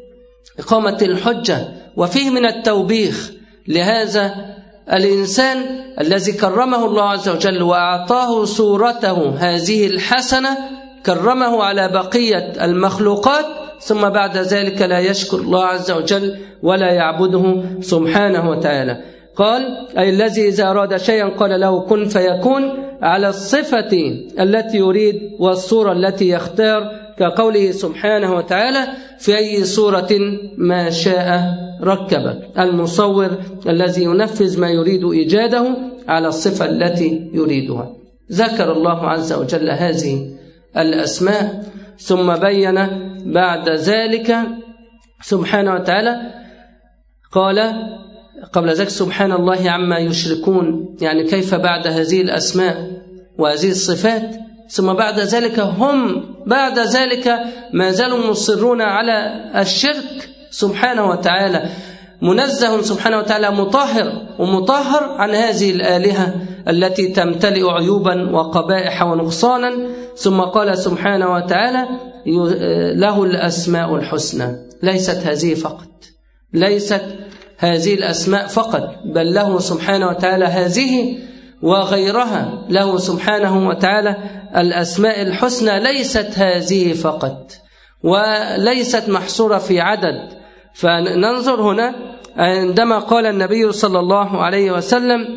إقامة الحجة وفيه من التوبيخ لهذا الإنسان الذي كرمه الله عز وجل وأعطاه صورته هذه الحسنة، كرمه على بقية المخلوقات، ثم بعد ذلك لا يشكر الله عز وجل ولا يعبده سبحانه وتعالى. قال أي الذي إذا أراد شيئا قال له كن فيكون، على الصفة التي يريد والصورة التي يختار، كقوله سبحانه وتعالى في أي صورة ما شاء ركبك. المصور الذي ينفذ ما يريد إيجاده على الصفة التي يريدها. ذكر الله عز وجل هذه الأسماء ثم بين بعد ذلك سبحانه وتعالى، قال قبل ذلك سبحان الله عما يشركون، يعني كيف بعد هذه الأسماء وهذه الصفات ثم بعد ذلك هم بعد ذلك ما زالوا مصرون على الشرك سبحانه وتعالى. منزه سبحانه وتعالى، مطهر ومطهر عن هذه الآلهة التي تمتلئ عيوبا وقبائح ونقصانا. ثم قال سبحانه وتعالى له الأسماء الحسنى. ليست هذه فقط، ليست هذه الأسماء فقط، بل له سبحانه وتعالى هذه وغيرها. له سبحانه وتعالى الأسماء الحسنى، ليست هذه فقط وليست محصورة في عدد. فننظر هنا عندما قال النبي صلى الله عليه وسلم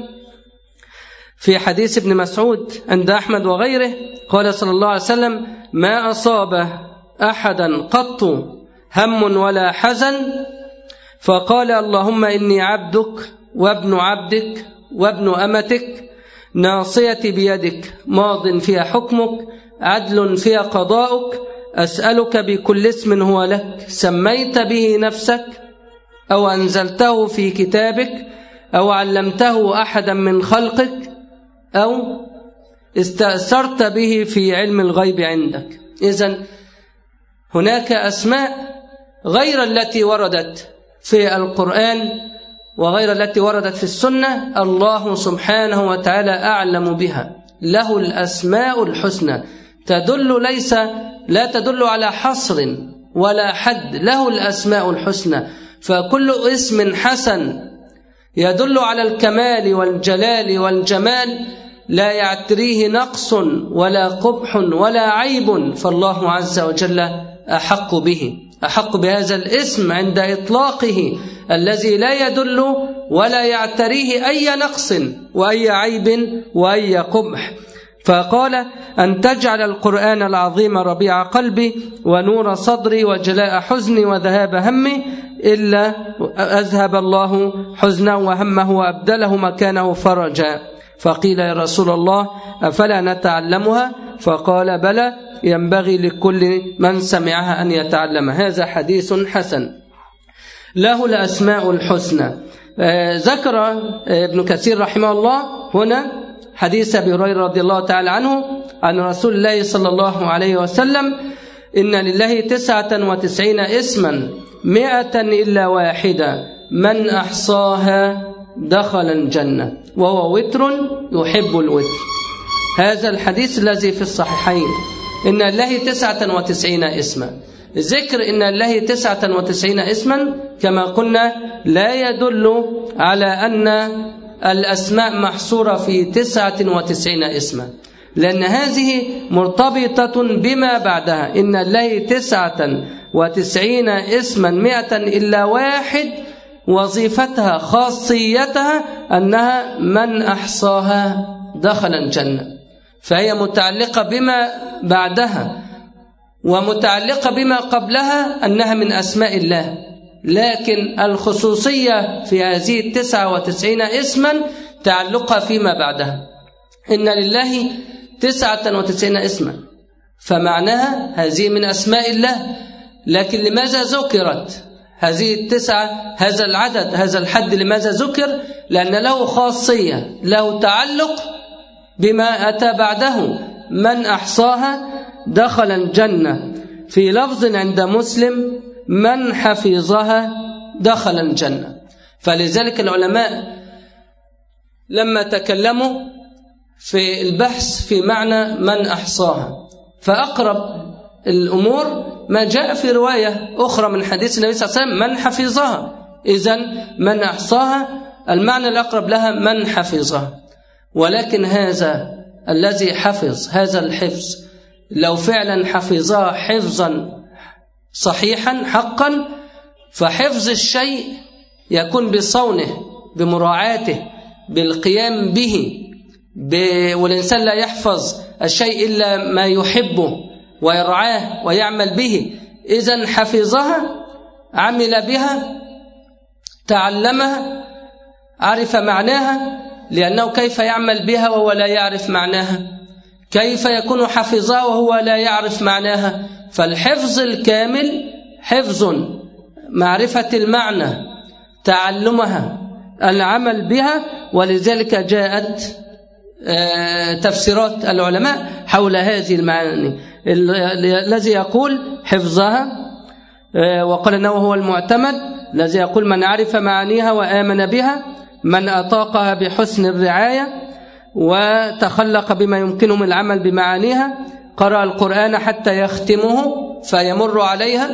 في حديث ابن مسعود عند أحمد وغيره، قال صلى الله عليه وسلم ما أصاب أحدا قط هم ولا حزن فقال اللهم إني عبدك وابن عبدك وابن أمتك ناصيتي بيدك ماض فيها حكمك عدل فيها قضاؤك أسألك بكل اسم هو لك سميت به نفسك أو أنزلته في كتابك أو علمته أحدا من خلقك أو استأثرت به في علم الغيب عندك. إذن هناك أسماء غير التي وردت في القرآن وغير التي وردت في السنة، الله سبحانه وتعالى أعلم بها. له الأسماء الحسنى، تدل ليس لا تدل على حصر ولا حد، له الأسماء الحسنى. فكل اسم حسن يدل على الكمال والجلال والجمال لا يعتريه نقص ولا قبح ولا عيب، فالله عز وجل أحق به، أحق بهذا الاسم عند إطلاقه الذي لا يدل ولا يعتريه أي نقص وأي عيب وأي قبح. فقال أن تجعل القرآن العظيم ربيع قلبي ونور صدري وجلاء حزني وذهاب همي إلا أذهب الله حزنه وهمه وأبدله مكانه فرجا. فقيل يا رسول الله أفلا نتعلمها؟ فقال بلى ينبغي لكل من سمعها أن يتعلم. هذا حديث حسن. له الأسماء الحسنى. ذكر ابن كثير رحمه الله هنا حديث أبي هريرة رضي الله تعالى عنه عن رسول الله صلى الله عليه وسلم إن لله تسعة وتسعين اسما مئة إلا واحدة من أحصاها دخل الجنة وهو وتر يحب الوتر. هذا الحديث الذي في الصحيحين، إن الله تسعة وتسعين اسما. ذكر إن الله تسعة وتسعين اسما كما قلنا لا يدل على أن الأسماء محصورة في تسعة وتسعين اسما، لأن هذه مرتبطة بما بعدها. إن الله تسعة وتسعين اسما مئة إلا واحد وظيفتها خاصيتها أنها من أحصاها دخل الجنة، فهي متعلقة بما بعدها ومتعلقة بما قبلها أنها من أسماء الله. لكن الخصوصية في هذه التسعة وتسعين اسما تعلقها فيما بعدها. إن لله تسعة وتسعين اسما، فمعناها هذه من أسماء الله. لكن لماذا ذكرت هذه التسعة، هذا العدد، هذا الحد، لماذا ذكر؟ لأن له خاصية، له تعلق بما أتى بعده. من أحصاها دخل الجنة. في لفظ عند مسلم من حفظها دخل الجنة. فلذلك العلماء لما تكلموا في البحث في معنى من أحصاها، فأقرب الأمور ما جاء في رواية أخرى من حديث النبي صلى الله عليه وسلم من حفظها. إذن من أحصاها المعنى الأقرب لها من حفظها. ولكن هذا الذي حفظ هذا الحفظ لو فعلا حفظها حفظا صحيحا حقا، فحفظ الشيء يكون بصونه، بمراعاته، بالقيام به، ب... والإنسان لا يحفظ الشيء إلا ما يحبه ويرعاه ويعمل به. إذن حفظها، عمل بها، تعلمها، عرف معناها، لأنه كيف يعمل بها وهو لا يعرف معناها؟ كيف يكون حفظها وهو لا يعرف معناها؟ فالحفظ الكامل حفظ معرفة المعنى، تعلمها، العمل بها. ولذلك جاءت تفسيرات العلماء حول هذه المعاني. الذي يقول حفظها وقال أنه هو المعتمد، الذي يقول من عرف معانيها وآمن بها، من أطاقها بحسن الرعاية وتخلق بما يمكنه من العمل بمعانيها، قرأ القرآن حتى يختمه فيمر عليها.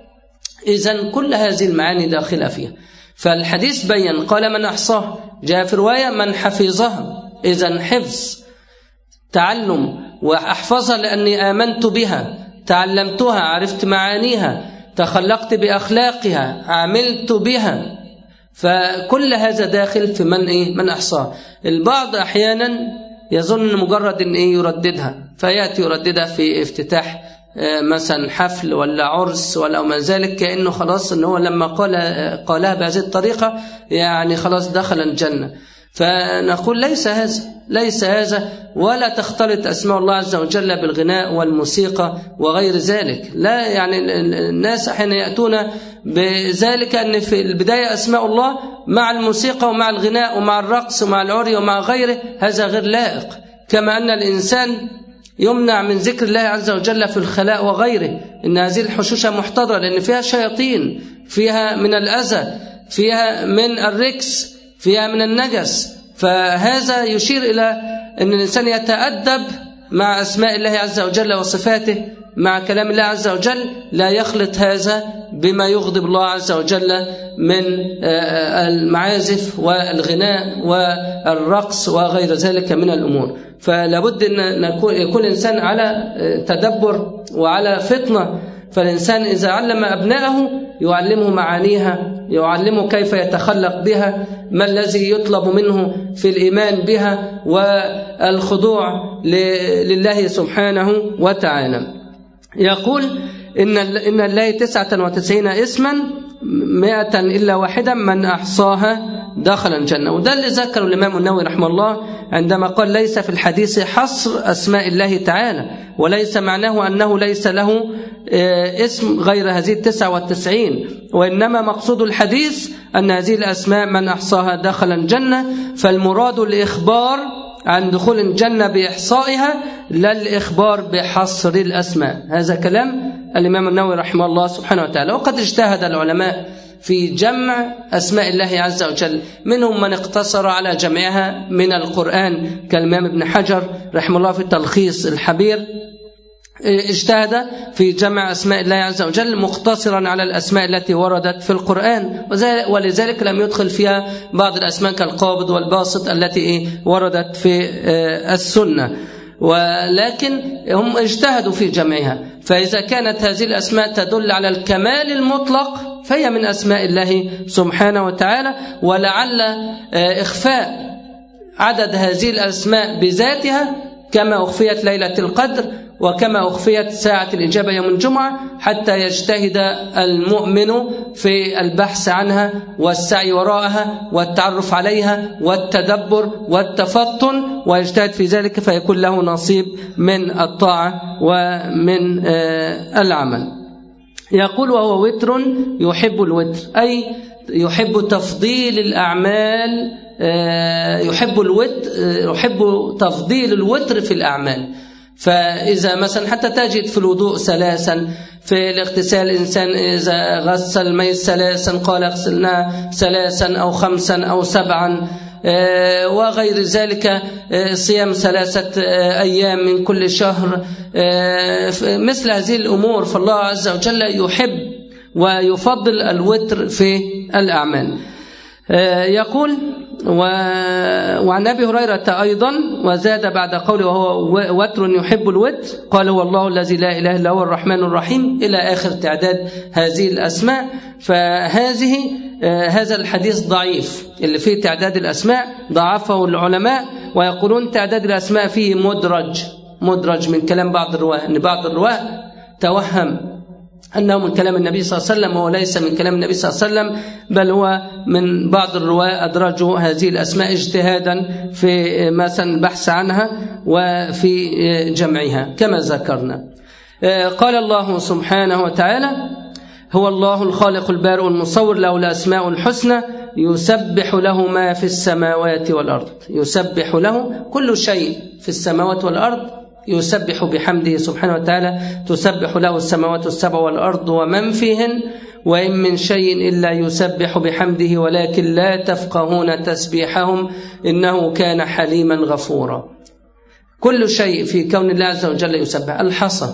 إذن كل هذه المعاني داخلة فيها. فالحديث بين قال من أحصاه، جاء في رواية من حفظها. إذن حفظ، تعلم، وأحفظها لأني آمنت بها، تعلمتها، عرفت معانيها، تخلقت بأخلاقها، عملت بها. فكل هذا داخل في من إيه؟ من أحصاه. البعض أحيانا يظن مجرد إن إيه يرددها، فيأتي يرددها في افتتاح مثلا حفل ولا عرس ولا ما ذلك، كأنه خلاص إن هو لما قال قالها بهذه الطريقة يعني خلاص دخل الجنة. فنقول ليس هذا، ليس هذا، ولا تختلط أسماء الله عز وجل بالغناء والموسيقى وغير ذلك. لا، يعني الناس أحيانا يأتون بذلك أن في البداية أسماء الله مع الموسيقى ومع الغناء ومع الرقص ومع العري ومع غيره، هذا غير لائق. كما أن الإنسان يمنع من ذكر الله عز وجل في الخلاء وغيره، إن هذه الحشوشة محتضرة لأن فيها شياطين، فيها من الأذى، فيها من الركس، فيها من النجس. فهذا يشير إلى أن الإنسان يتأدب مع أسماء الله عز وجل وصفاته، مع كلام الله عز وجل، لا يخلط هذا بما يغضب الله عز وجل من المعازف والغناء والرقص وغير ذلك من الأمور. فلابد أن يكون الإنسان على تدبر وعلى فطنة. فالإنسان إذا علم أبنائه يعلمه معانيها، يعلمه كيف يتخلق بها، ما الذي يطلب منه في الإيمان بها والخضوع لله سبحانه وتعالى. يقول إن إن الله تسعة وتسعين اسما مئة إلا واحدا من أحصاها دخل الجنة. وده اللي ذكره الإمام النووي رحمه الله عندما قال ليس في الحديث حصر أسماء الله تعالى، وليس معناه أنه ليس له اسم غير هذه التسعة والتسعين، وإنما مقصود الحديث أن هذه الأسماء من أحصاها دخل الجنة. فالمراد الإخبار عن دخول الجنة بإحصائها، لا الإخبار بحصر الأسماء. هذا كلام الإمام النووي رحمه الله سبحانه وتعالى. وقد اجتهد العلماء في جمع أسماء الله عز وجل. منهم من اقتصر على جمعها من القرآن كالإمام ابن حجر رحمه الله في التلخيص الحبير، اجتهد في جمع أسماء الله عز وجل مقتصرا على الأسماء التي وردت في القرآن، ولذلك لم يدخل فيها بعض الأسماء كالقابض والباسط التي وردت في السنة، ولكن هم اجتهدوا في جمعها. فإذا كانت هذه الأسماء تدل على الكمال المطلق فهي من أسماء الله سبحانه وتعالى. ولعل إخفاء عدد هذه الأسماء بذاتها كما أخفيت ليلة القدر وكما أخفيت ساعة الإجابة يوم الجمعة حتى يجتهد المؤمن في البحث عنها والسعي وراءها والتعرف عليها والتدبر والتفطن، ويجتهد في ذلك فيكون له نصيب من الطاعة ومن العمل. يقول وهو وتر يحب الوتر، أي يحب تفضيل الأعمال، يحب الوتر، يحب تفضيل الوتر في الأعمال. فإذا مثلا حتى تجد في الوضوء ثلاثا، في الاغتسال الإنسان إذا غسل الميت ثلاثا قال اغسلنا ثلاثا أو خمسا أو سبعا، وغير ذلك صيام ثلاثة أيام من كل شهر، مثل هذه الأمور. فالله عز وجل يحب ويفضل الوتر في الأعمال. يقول وعن أبي هريرة أيضا وزاد بعد قوله وهو وتر يحب الوتر قال هو الله الذي لا إله إلا هو الرحمن الرحيم إلى آخر تعداد هذه الأسماء. فهذه هذا الحديث ضعيف اللي فيه تعداد الأسماء، ضعفه العلماء ويقولون تعداد الأسماء فيه مدرج مدرج من كلام بعض الرواة، أن بعض الرواة توهم أنه من كلام النبي صلى الله عليه وسلم، وهو ليس من كلام النبي صلى الله عليه وسلم، بل هو من بعض الرواة أدرجوا هذه الأسماء اجتهادا في مثلا البحث عنها وفي جمعها كما ذكرنا. قال الله سبحانه وتعالى هو الله الخالق البارئ المصور له الأسماء الحسنى يسبح له ما في السماوات والأرض. يسبح له كل شيء في السماوات والأرض يسبح بحمده سبحانه وتعالى، تسبح له السماوات السبع والأرض ومن فيهن وإن من شيء إلا يسبح بحمده ولكن لا تفقهون تسبيحهم إنه كان حليما غفورا. كل شيء في كون الله عز وجل يسبح، الحصى،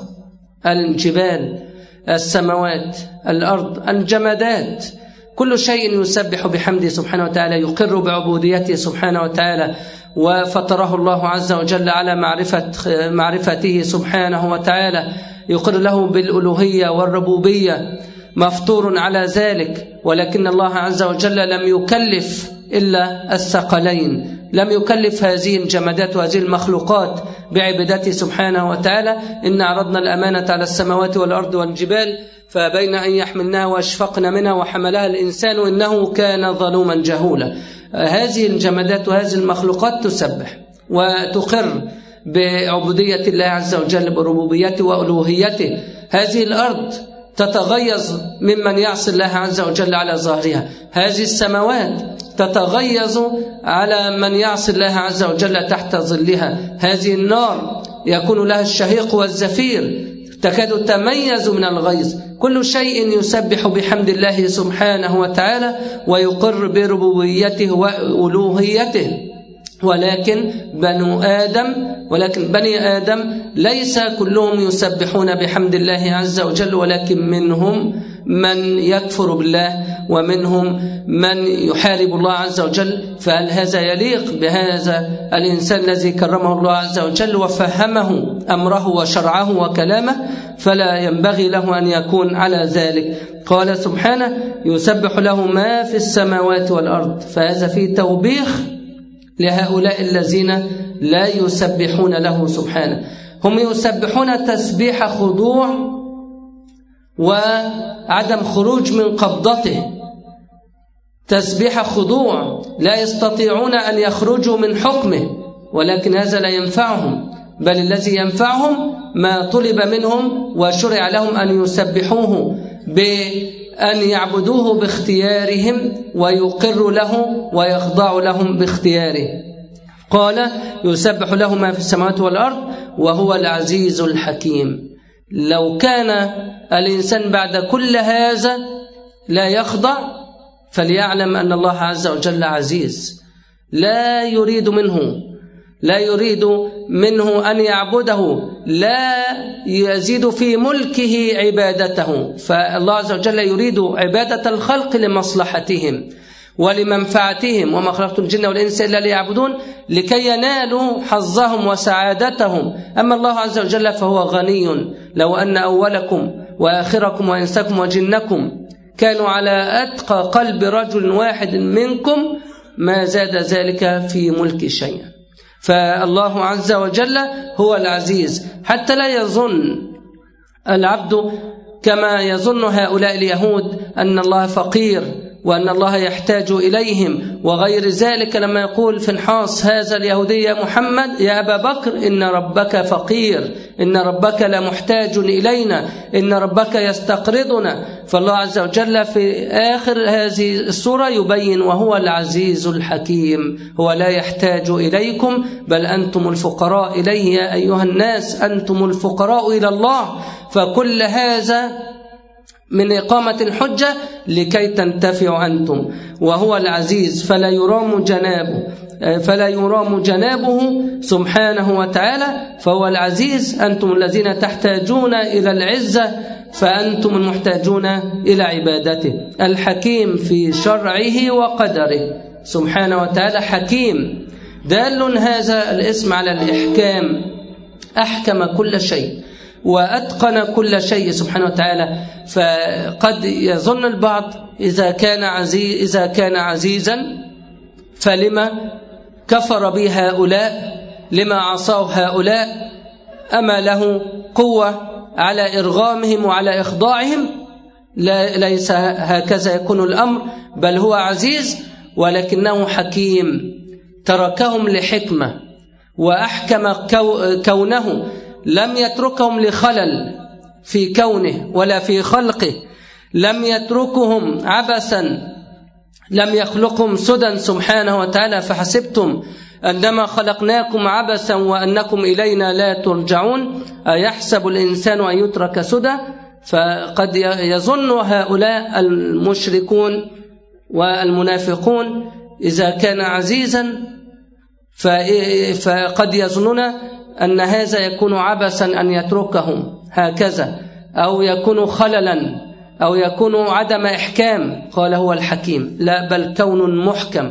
الجبال، السماوات، الأرض، الجمادات، كل شيء يسبح بحمده سبحانه وتعالى، يقر بعبوديته سبحانه وتعالى، وفطره الله عز وجل على معرفة معرفته سبحانه وتعالى، يقر له بالألوهية والربوبية، مفطور على ذلك. ولكن الله عز وجل لم يكلف إلا الثقلين، لم يكلف هذه الجمادات وهذه المخلوقات بعبادته سبحانه وتعالى. إن عرضنا الأمانة على السماوات والأرض والجبال فبين أن يحملناها واشفقن منها وحملها الإنسان إنه كان ظلوما جهولا. هذه الجمادات وهذه المخلوقات تسبح وتقر بعبودية الله عز وجل بربوبيته وألوهيته. هذه الأرض تتغيظ ممن يعصي الله عز وجل على ظهرها، هذه السماوات تتغيظ على من يعصي الله عز وجل تحت ظلها، هذه النار يكون لها الشهيق والزفير تكاد تميز من الغيظ. كل شيء يسبح بحمد الله سبحانه وتعالى ويقر بربوبيته وألوهيته. ولكن بنو آدم ولكن بني آدم ليس كلهم يسبحون بحمد الله عز وجل، ولكن منهم من يكفر بالله ومنهم من يحارب الله عز وجل. فهل هذا يليق بهذا الإنسان الذي كرمه الله عز وجل وفهمه أمره وشرعه وكلامه؟ فلا ينبغي له أن يكون على ذلك. قال سبحانه يسبح له ما في السماوات والأرض، فهذا فيه توبيخ لهؤلاء الذين لا يسبحون له سبحانه. هم يسبحون تسبيح خضوع وعدم خروج من قبضته، تسبيح خضوع، لا يستطيعون أن يخرجوا من حكمه، ولكن هذا لا ينفعهم، بل الذي ينفعهم ما طلب منهم وشرع لهم أن يسبحوه بأن يعبدوه باختيارهم ويقر له ويخضع لهم باختياره. قال يسبح له ما في السماوات والأرض وهو العزيز الحكيم. لو كان الإنسان بعد كل هذا لا يخضع فليعلم أن الله عز وجل عزيز، لا يريد منه لا يريد منه أن يعبده، لا يزيد في ملكه عبادته. فالله عز وجل يريد عبادة الخلق لمصلحتهم ولمنفعتهم، وما خلقت الجن والإنس إلا ليعبدون لكي ينالوا حظهم وسعادتهم. أما الله عز وجل فهو غني. لو أن أولكم وآخركم وإنسكم وجنكم كانوا على أتقى قلب رجل واحد منكم ما زاد ذلك في ملك شيئا. فالله عز وجل هو العزيز، حتى لا يظن العبد كما يظن هؤلاء اليهود أن الله فقير وأن الله يحتاج إليهم وغير ذلك. لما يقول فنحاس هذا اليهودي يا محمد يا أبا بكر إن ربك فقير، إن ربك لمحتاج إلينا، إن ربك يستقرضنا. فالله عز وجل في آخر هذه السورة يبين وهو العزيز الحكيم، هو لا يحتاج إليكم بل أنتم الفقراء إليه يا أيها الناس أنتم الفقراء إلى الله. فكل هذا من إقامة الحجة لكي تنتفعوا أنتم، وهو العزيز فلا يرام جنابه فلا يرام جنابه سبحانه وتعالى. فهو العزيز، أنتم الذين تحتاجون إلى العزة فأنتم المحتاجون إلى عبادته. الحكيم في شرعه وقدره سبحانه وتعالى حكيم، دال هذا الاسم على الإحكام، أحكم كل شيء وأتقن كل شيء سبحانه وتعالى. فقد يظن البعض إذا كان عزيز إذا كان عزيزا فلما كفر به هؤلاء، لما عصاه هؤلاء، أما له قوة على إرغامهم وعلى إخضاعهم؟ لا، ليس هكذا يكون الأمر، بل هو عزيز ولكنه حكيم، تركهم لحكمة وأحكم كونه، لم يتركهم لخلل في كونه ولا في خلقه، لم يتركهم عبثا، لم يخلقهم سدى سبحانه وتعالى فحسبتم أنما خلقناكم عبثا وأنكم إلينا لا ترجعون أيحسب الإنسان أن يترك سدى. فقد يظن هؤلاء المشركون والمنافقون إذا كان عزيزا فقد يظنون أن هذا يكون عبثا أن يتركهم هكذا، أو يكون خللا، أو يكون عدم إحكام. قال هو الحكيم، لا بل كون محكم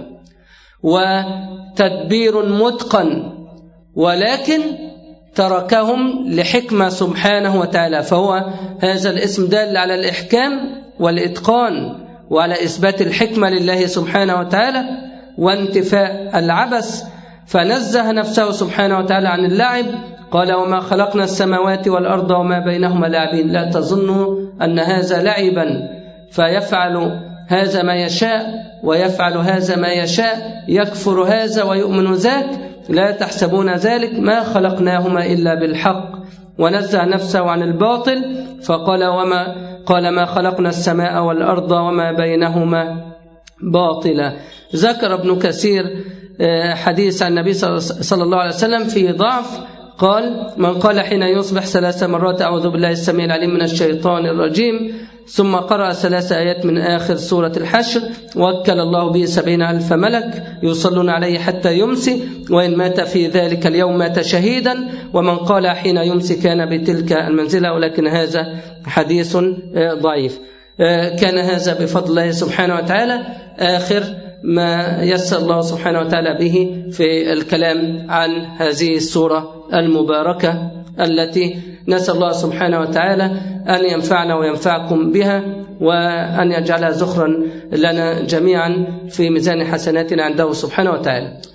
وتدبير متقن، ولكن تركهم لحكمة سبحانه وتعالى. فهو هذا الاسم دال على الإحكام والإتقان وعلى إثبات الحكمة لله سبحانه وتعالى وانتفاء العبث، فنزه نفسه سبحانه وتعالى عن اللعب. قال وما خلقنا السماوات والأرض وما بينهما لاعبين. لا تظنوا أن هذا لعبا فيفعل هذا ما يشاء ويفعل هذا ما يشاء، يكفر هذا ويؤمن ذاك، لا تحسبون ذلك، ما خلقناهما إلا بالحق. ونزه نفسه عن الباطل فقال وما قال ما خلقنا السماء والأرض وما بينهما باطلا. ذكر ابن كثير حديث عن النبي صلى الله عليه وسلم في ضعف، قال من قال حين يصبح ثلاث مرات أعوذ بالله السميع العليم من الشيطان الرجيم ثم قرأ ثلاث آيات من آخر سورة الحشر وكل الله به سبعين ألف ملك يصلون عليه حتى يمسي، وإن مات في ذلك اليوم مات شهيدا، ومن قال حين يمسي كان بتلك المنزلة. ولكن هذا حديث ضعيف. كان هذا بفضل الله سبحانه وتعالى آخر ما يسر الله سبحانه وتعالى به في الكلام عن هذه السورة المباركة التي نسأل الله سبحانه وتعالى أن ينفعنا وينفعكم بها، وأن يجعلها زخرا لنا جميعا في ميزان حسناتنا عنده سبحانه وتعالى.